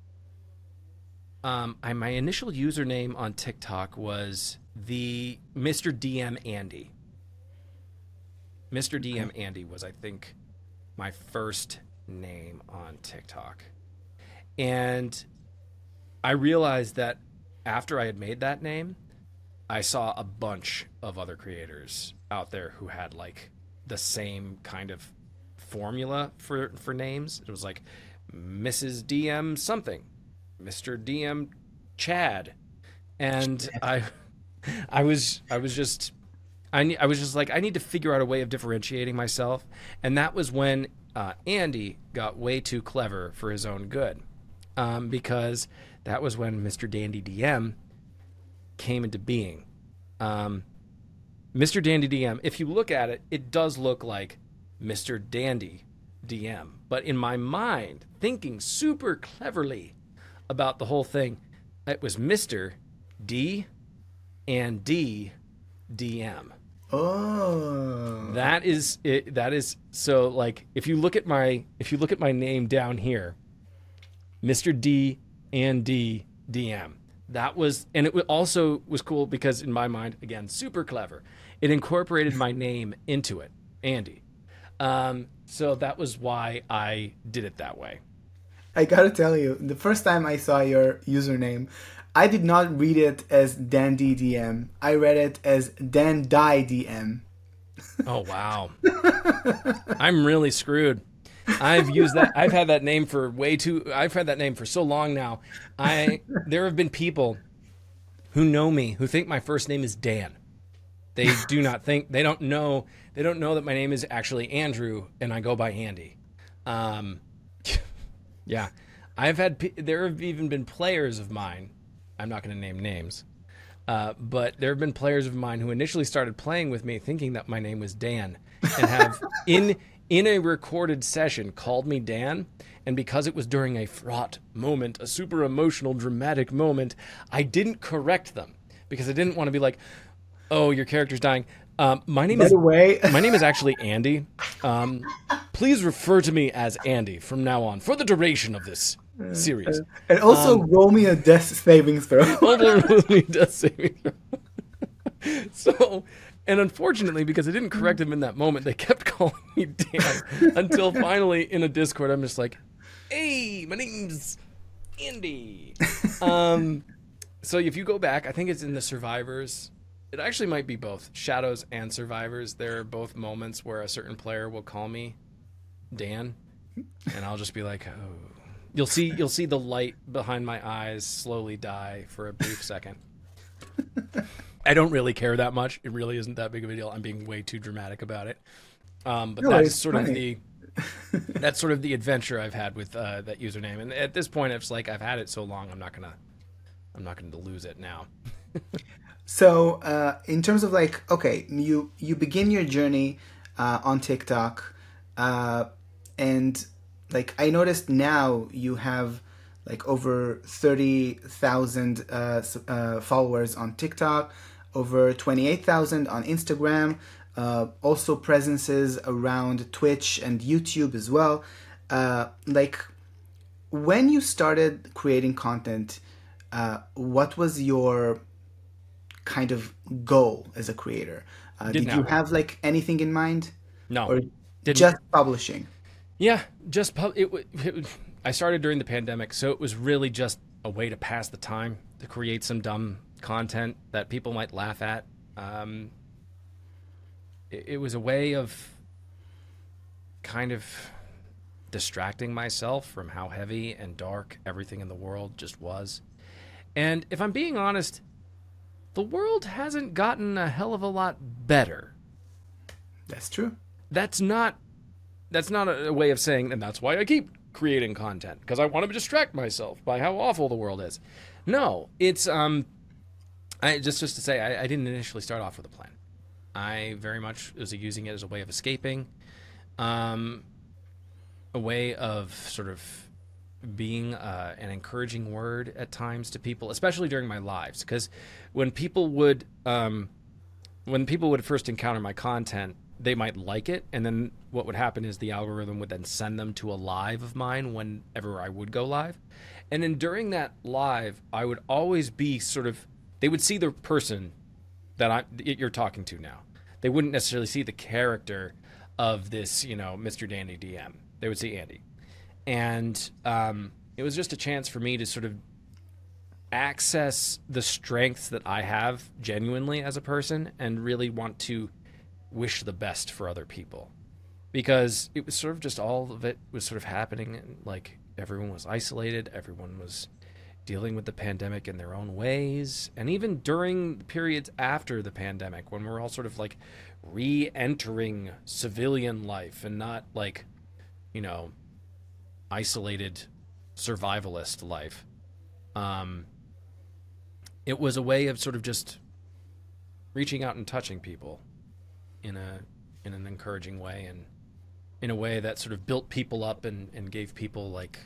my initial username on TikTok was the Mr. DM Andy. Mr. DM Andy was, I think, my first name on TikTok. And I realized that after I had made that name, I saw a bunch of other creators out there who had like the same kind of formula for names. It was like Mrs. DM something, Mr. DM Chad. And I was just like, I need to figure out a way of differentiating myself. And that was when Andy got way too clever for his own good, because that was when Mr. Dandy DM came into being. Mr. Dandy DM, if you look at it, it does look like Mr. Dandy DM. But in my mind, thinking super cleverly about the whole thing, it was Mr. D and D DM. Oh, that is it. That is so. Like, if you look at my name down here, Mr. D and D DM. That was, and it also was cool because in my mind, again, super clever. It incorporated my name into it, Andy. So that was why I did it that way. I gotta tell you, the first time I saw your username, I did not read it as Dandy DM. I read it as Dan Die DM. Oh, wow. I'm really screwed. I've had that name for so long now. There have been people who know me who think my first name is Dan. They don't know that my name is actually Andrew and I go by Andy. Yeah. There have even been players of mine, I'm not going to name names, but there have been players of mine who initially started playing with me thinking that my name was Dan and have in a recorded session called me Dan, and because it was during a fraught moment, a super emotional, dramatic moment, I didn't correct them because I didn't want to be like, oh, your character's dying. My name is actually Andy. Please refer to me as Andy from now on for the duration of this series. And also roll me a death saving throw. Roll me a death saving throw. So And unfortunately, because I didn't correct him in that moment, they kept calling me Dan until finally in a Discord, I'm just like, hey, my name's Andy. So if you go back, I think it's in the Survivors. It actually might be both Shadows and Survivors. There are both moments where a certain player will call me Dan, and I'll just be like, oh. You'll see the light behind my eyes slowly die for a brief second. I don't really care that much. It really isn't that big of a deal. I'm being way too dramatic about it. But No, that's it's sort funny. of the adventure I've had with that username. And at this point, it's like I've had it so long, I'm not gonna lose it now. So, in terms of like, okay, you begin your journey on TikTok, and like I noticed now you have like over 30,000 followers on TikTok, over 28,000 on Instagram, also presences around Twitch and YouTube as well. Like, when you started creating content, what was your kind of goal as a creator? Didn't Did you have one. have like anything in mind, No, or didn't. just publishing? Yeah, I started during the pandemic, so it was really just a way to pass the time, to create some dumb content that people might laugh at. It was a way of kind of distracting myself from how heavy and dark everything in the world just was. And if I'm being honest, the world hasn't gotten a hell of a lot better. That's true. That's not a way of saying, and that's why I keep creating content, because I want to distract myself by how awful the world is. No, it's just to say, I didn't initially start off with a plan. I very much was using it as a way of escaping, a way of sort of being an encouraging word at times to people, especially during my lives, because when people would first encounter my content, they might like it, and then what would happen is the algorithm would then send them to a live of mine whenever I would go live. And then during that live, I would always be they would see the person that you're talking to now. They wouldn't necessarily see the character of this, Mr. Dandy DM. They would see Andy. And it was just a chance for me to sort of access the strengths that I have genuinely as a person and really want to wish the best for other people, because it was sort of just all of it was sort of happening, and like everyone was isolated, everyone was dealing with the pandemic in their own ways, and even during the periods after the pandemic when we're all sort of like re-entering civilian life and not like isolated survivalist life, it was a way of sort of just reaching out and touching people in an encouraging way, and in a way that sort of built people up and gave people like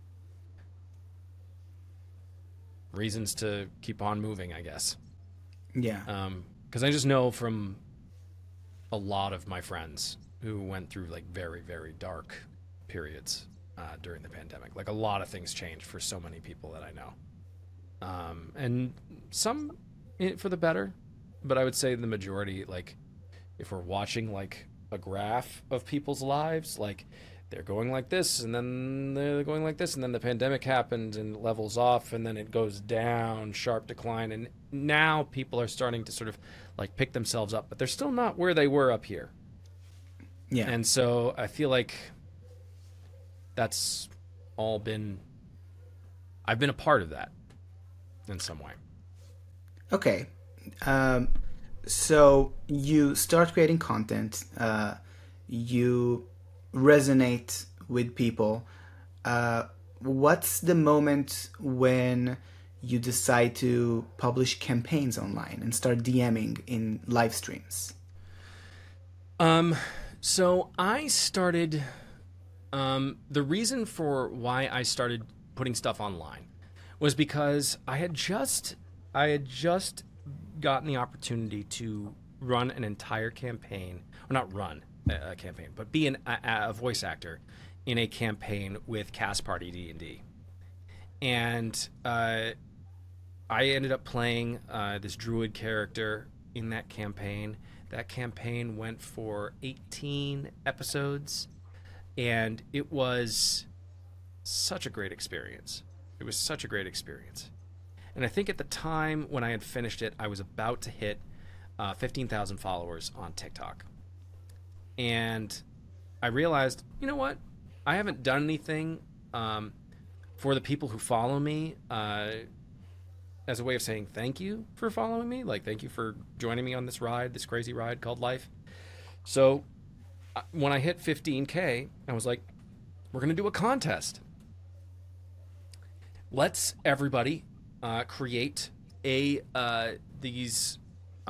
reasons to keep on moving, I guess. Yeah. Because I just know from a lot of my friends who went through like very, very dark periods during the pandemic. Like a lot of things changed for so many people that I know, and some for the better, but I would say the majority, like, if we're watching like a graph of people's lives, like they're going like this and then they're going like this, and then the pandemic happened and it levels off and then it goes down, sharp decline, and now people are starting to sort of like pick themselves up, but they're still not where they were up here. Yeah. And so I feel like that's all been, I've been a part of that in some way. Okay. So you start creating content, you resonate with people. What's the moment when you decide to publish campaigns online and start DMing in live streams? So I started, the reason for why I started putting stuff online was because I had just gotten the opportunity to run an entire campaign, or not run a campaign, but be a voice actor in a campaign with Cast Party D&D. And I ended up playing this druid character in that campaign That campaign went for 18 episodes, and it was such a great experience. It was such a great experience. And I think at the time when I had finished it, I was about to hit 15,000 followers on TikTok. And I realized, you know what? I haven't done anything for the people who follow me as a way of saying thank you for following me. Like, thank you for joining me on this ride, this crazy ride called life. So when I hit 15K, I was like, we're going to do a contest. Let's everybody create these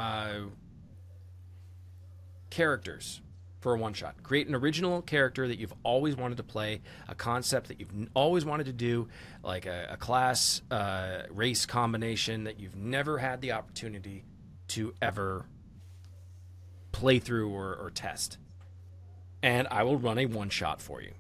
characters for a one-shot. Create an original character that you've always wanted to play, a concept that you've always wanted to do, like a class race combination that you've never had the opportunity to ever play through or test. And I will run a one-shot for you.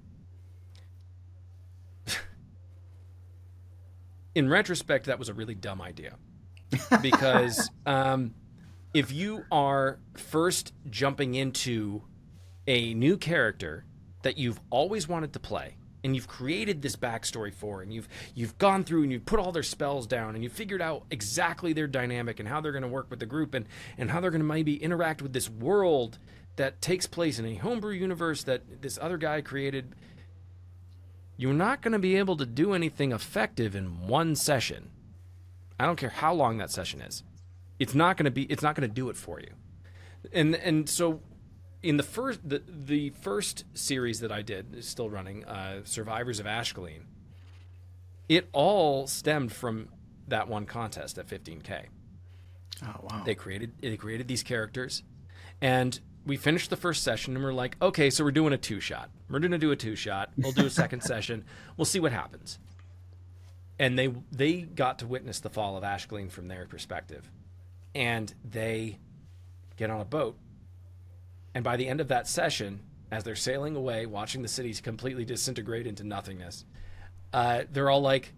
In retrospect, that was a really dumb idea. Because if you are first jumping into a new character that you've always wanted to play, and you've created this backstory for, and you've gone through and you've put all their spells down, and you've figured out exactly their dynamic and how they're going to work with the group, and how they're going to maybe interact with this world that takes place in a homebrew universe that this other guy created, you're not going to be able to do anything effective in one session. I don't care how long that session is. It's not going to do it for you. And so in the first series that I did, is still running, Survivors of Ashkelon, it all stemmed from that one contest at 15K. Oh wow. They created these characters, and we finished the first session, and we're like, okay, so we're doing a 2-shot. We're going to do a 2-shot. We'll do a second session. We'll see what happens. And they got to witness the fall of Ashkelon from their perspective. And they get on a boat. And by the end of that session, as they're sailing away, watching the cities completely disintegrate into nothingness, they're all like,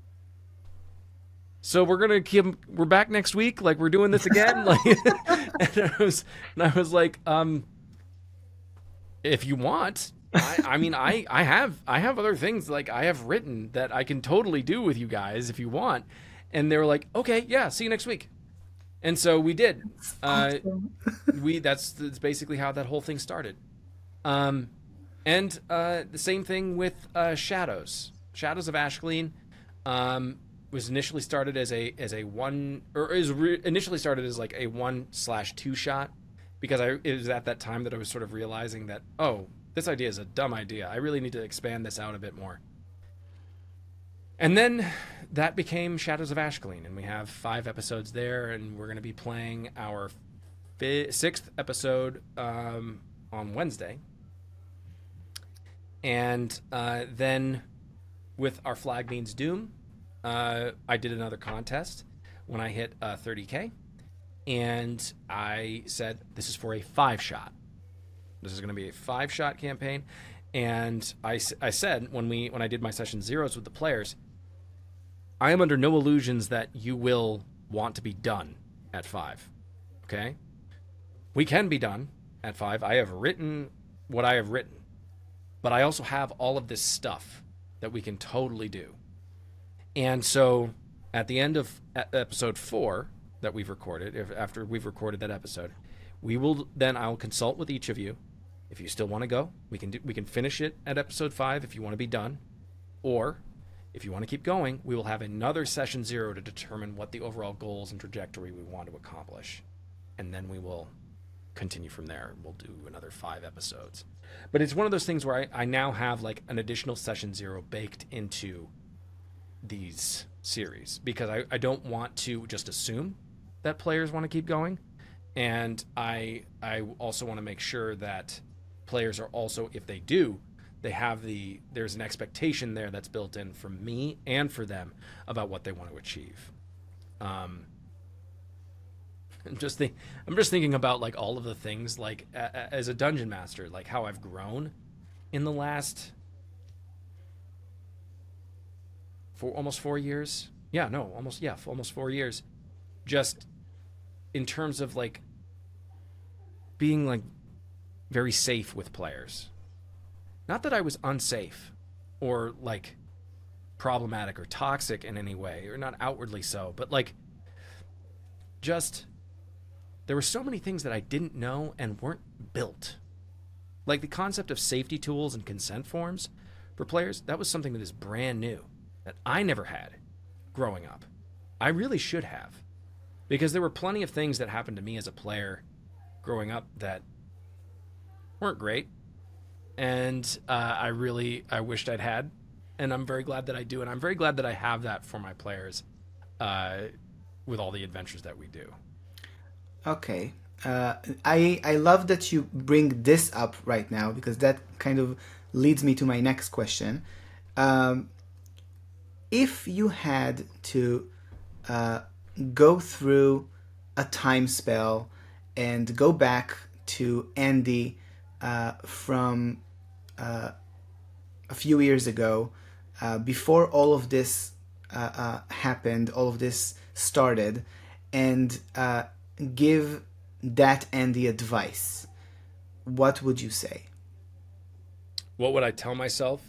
so we're back next week, like we're doing this again. Like, and I was like, if you want, I have other things like I have written that I can totally do with you guys if you want. And they were like, okay, yeah, see you next week. And so we did. Awesome. That's basically how that whole thing started. And the same thing with Shadows of Ashkelon. Was initially started as a one, or initially started as like a 1/2 shot, because it was at that time that I was sort of realizing that, oh, this idea is a dumb idea. I really need to expand this out a bit more. And then that became Shadows of Ashkelon, and we have 5 episodes there, and we're going to be playing our 6th episode on Wednesday. And then with our Flag Means Doom, I did another contest when I hit 30K, and I said this is for a 5-shot. This is going to be a 5-shot campaign, and I said when I did my session zeros with the players, I am under no illusions that you will want to be done at 5. Okay, we can be done at 5. I have written what I have written, but I also have all of this stuff that we can totally do. And so at the end of episode 4 that we've recorded, after we've recorded that episode, I'll consult with each of you. If you still want to go, we can finish it at episode 5 if you want to be done. Or if you want to keep going, we will have another session 0 to determine what the overall goals and trajectory we want to accomplish. And then we will continue from there. We'll do another 5 episodes. But it's one of those things where I now have like an additional session 0 baked into these series, because I don't want to just assume that players want to keep going, and I also want to make sure that players are also, if they do, there's an expectation there that's built in from me and for them about what they want to achieve. I'm just thinking about like all of the things, like as a dungeon master, like how I've grown in the last almost 4 years. Almost 4 years. Just in terms of like being like very safe with players. Not that I was unsafe or like problematic or toxic in any way, or not outwardly so, but like just there were so many things that I didn't know and weren't built. Like the concept of safety tools and consent forms for players, that was something that is brand new that I never had growing up. I really should have, because there were plenty of things that happened to me as a player growing up that weren't great, and I wished I'd had, and I'm very glad that I do, and I'm very glad that I have that for my players with all the adventures that we do. Okay. I love that you bring this up right now, because that kind of leads me to my next question. If you had to go through a time spell and go back to Andy from a few years ago, before all of this happened, all of this started, and give that Andy advice, what would you say? What would I tell myself?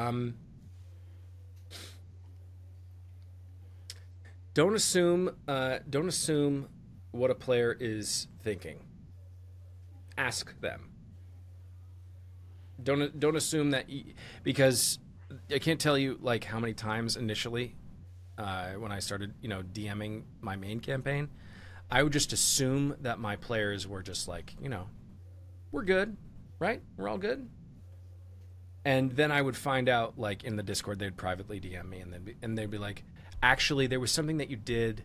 Don't assume what a player is thinking. Ask them. Don't assume that because I can't tell you like how many times initially when I started, DMing my main campaign, I would just assume that my players were just like, we're good, right? We're all good. And then I would find out, like in the Discord, they'd privately DM me, and they'd be like, actually, there was something that you did,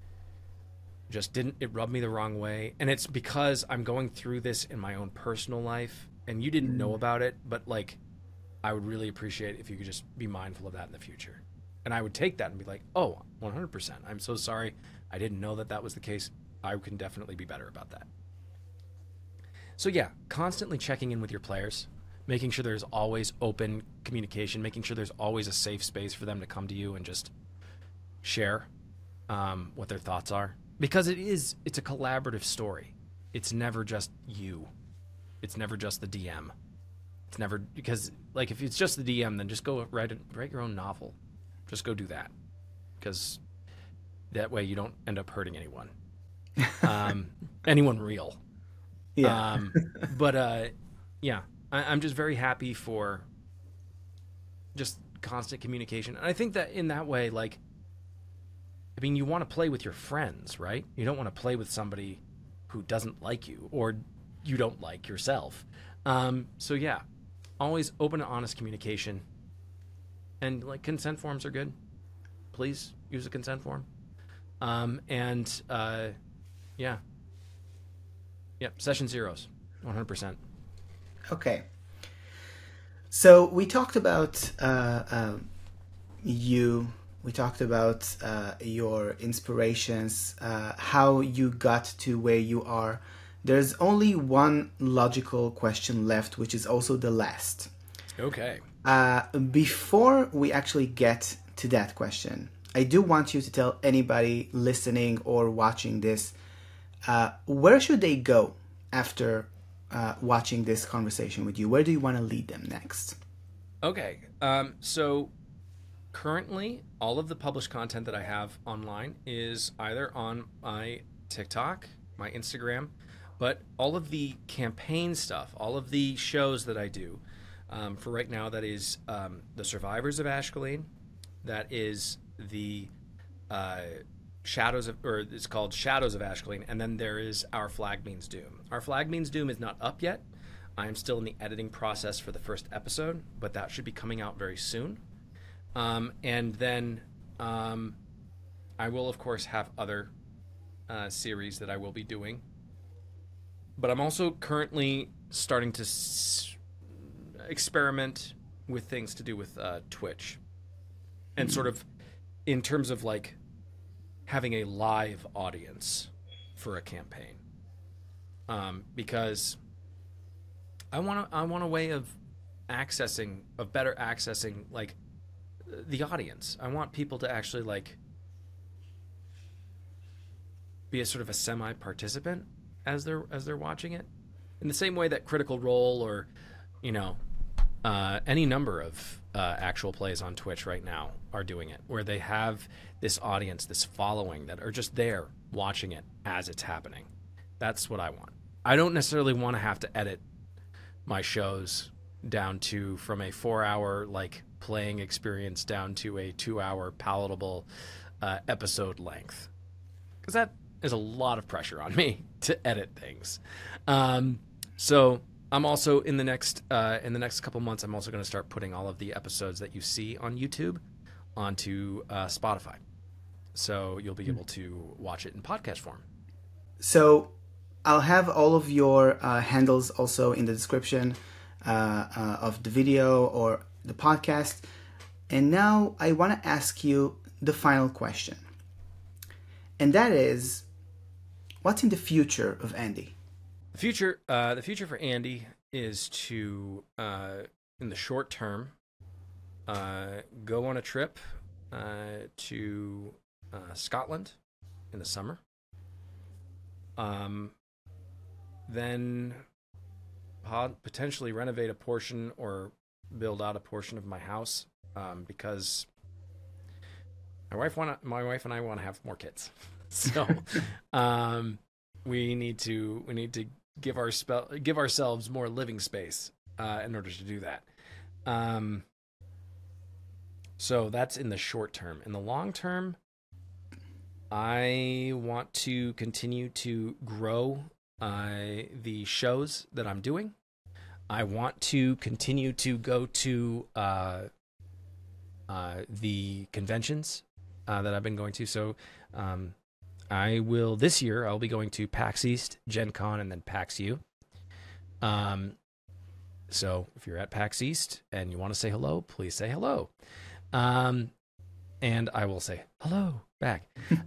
it rubbed me the wrong way. And it's because I'm going through this in my own personal life, and you didn't know about it, but like, I would really appreciate if you could just be mindful of that in the future. And I would take that and be like, oh, 100%. I'm so sorry. I didn't know that was the case. I can definitely be better about that. So yeah, constantly checking in with your players, making sure there's always open communication, making sure there's always a safe space for them to come to you and just share what their thoughts are. Because it's a collaborative story. It's never just you. It's never just the DM. It's never, because like if it's just the DM, then just go write your own novel. Just go do that. Because that way you don't end up hurting anyone. Anyone real. Yeah. Yeah, I'm just very happy for just constant communication. And I think that in that way, like, I mean, you want to play with your friends, right? You don't want to play with somebody who doesn't like you or you don't like yourself. So yeah, always open and honest communication. And like consent forms are good. Please use a consent form. Yeah. Session zeros, 100%. Okay. So we talked about you. We talked about your inspirations, how you got to where you are. There's only one logical question left, which is also the last. Okay. Before we actually get to that question, I do want you to tell anybody listening or watching this, where should they go after watching this conversation with you? Where do you want to lead them next? Okay. So currently, all of the published content that I have online is either on my TikTok, my Instagram, but all of the campaign stuff, all of the shows that I do, for right now, that is the Survivors of Ashkelon, that is the it's called Shadows of Ashkelon, and then there is Our Flag Means Doom. Our Flag Means Doom is not up yet. I am still in the editing process for the first episode, but that should be coming out very soon. And then I will, of course, have other series that I will be doing. But I'm also currently starting to experiment with things to do with Twitch. And sort of in terms of like having a live audience for a campaign. Because I want a way of better accessing like the audience. I want people to actually like be a sort of a semi-participant as they're watching it. in the same way that Critical Role or, you know, any number of actual plays on Twitch right now are doing it, where they have this audience, this following that are just there watching it as it's happening. That's what I want. I don't necessarily want to have to edit my shows down to from a 4-hour like playing experience down to a 2-hour palatable episode length, because that is a lot of pressure on me to edit things. So I'm also in the next couple months, I'm also going to start putting all of the episodes that you see on YouTube onto Spotify, so you'll be able to watch it in podcast form. So I'll have all of your handles also in the description of the video or the podcast. And now I want to ask you the final question. And that is, what's in the future of Andy? The future for Andy is to, in the short term, go on a trip to Scotland in the summer. Then potentially renovate a portion or build out a portion of my house, because my wife and I want to have more kids. So we need to give ourselves more living space in order to do that. So that's in the short term. In the long term, I want to continue to grow the shows that I'm doing. I want to continue to go to the conventions that I've been going to. So this year I'll be going to PAX East, Gen Con, and then PAX U. So if you're at PAX East and you want to say hello, please say hello. And I will say hello back.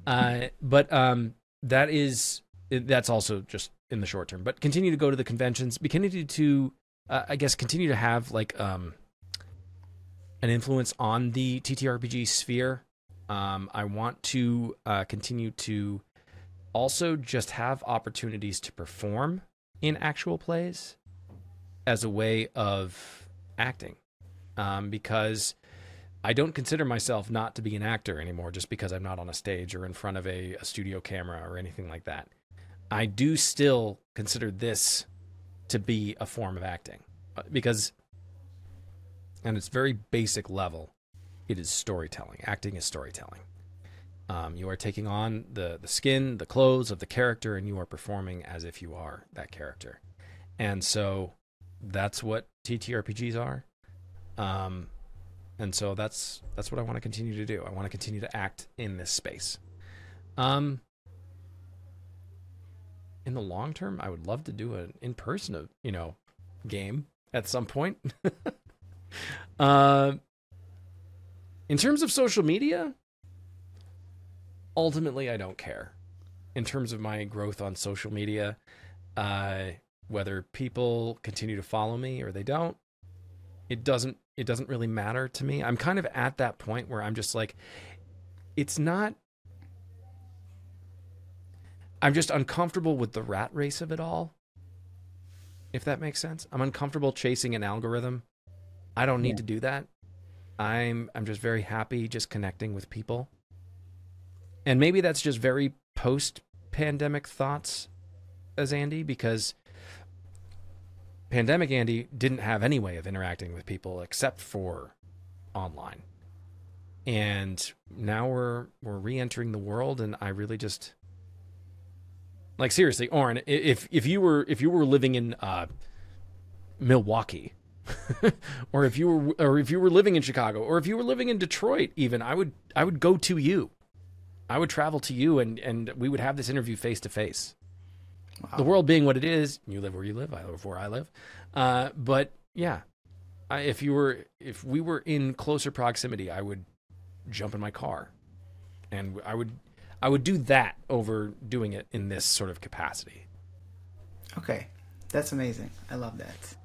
That's also just in the short term, but continue to go to the conventions, continue to have like an influence on the TTRPG sphere. I want to continue to also just have opportunities to perform in actual plays as a way of acting, because I don't consider myself not to be an actor anymore just because I'm not on a stage or in front of a studio camera or anything like that. I do still consider this to be a form of acting, because on its very basic level, it is storytelling. Acting is storytelling. You are taking on the skin, the clothes of the character, and you are performing as if you are that character. And so that's what TTRPGs are. And so that's what I want to continue to do. I want to continue to act in this space. In the long term, I would love to do an in-person, game at some point. In terms of social media, ultimately, I don't care. In terms of my growth on social media, whether people continue to follow me or they don't, it doesn't really matter to me. I'm kind of at that point where I'm just like, I'm just uncomfortable with the rat race of it all, if that makes sense. I'm uncomfortable chasing an algorithm. I don't need to do that. I'm just very happy just connecting with people. And maybe that's just very post-pandemic thoughts as Andy, because pandemic Andy didn't have any way of interacting with people except for online. And now we're re-entering the world, and I really just... Like, seriously, Oren, if you were living in Milwaukee, or if you were living in Chicago, or if you were living in Detroit, even, I would go to you. I would travel to you, and we would have this interview face to face. The world being what it is, you live where you live, I live where I live. But yeah, if we were in closer proximity, I would jump in my car, and I would do that over doing it in this sort of capacity. Okay, that's amazing. I love that.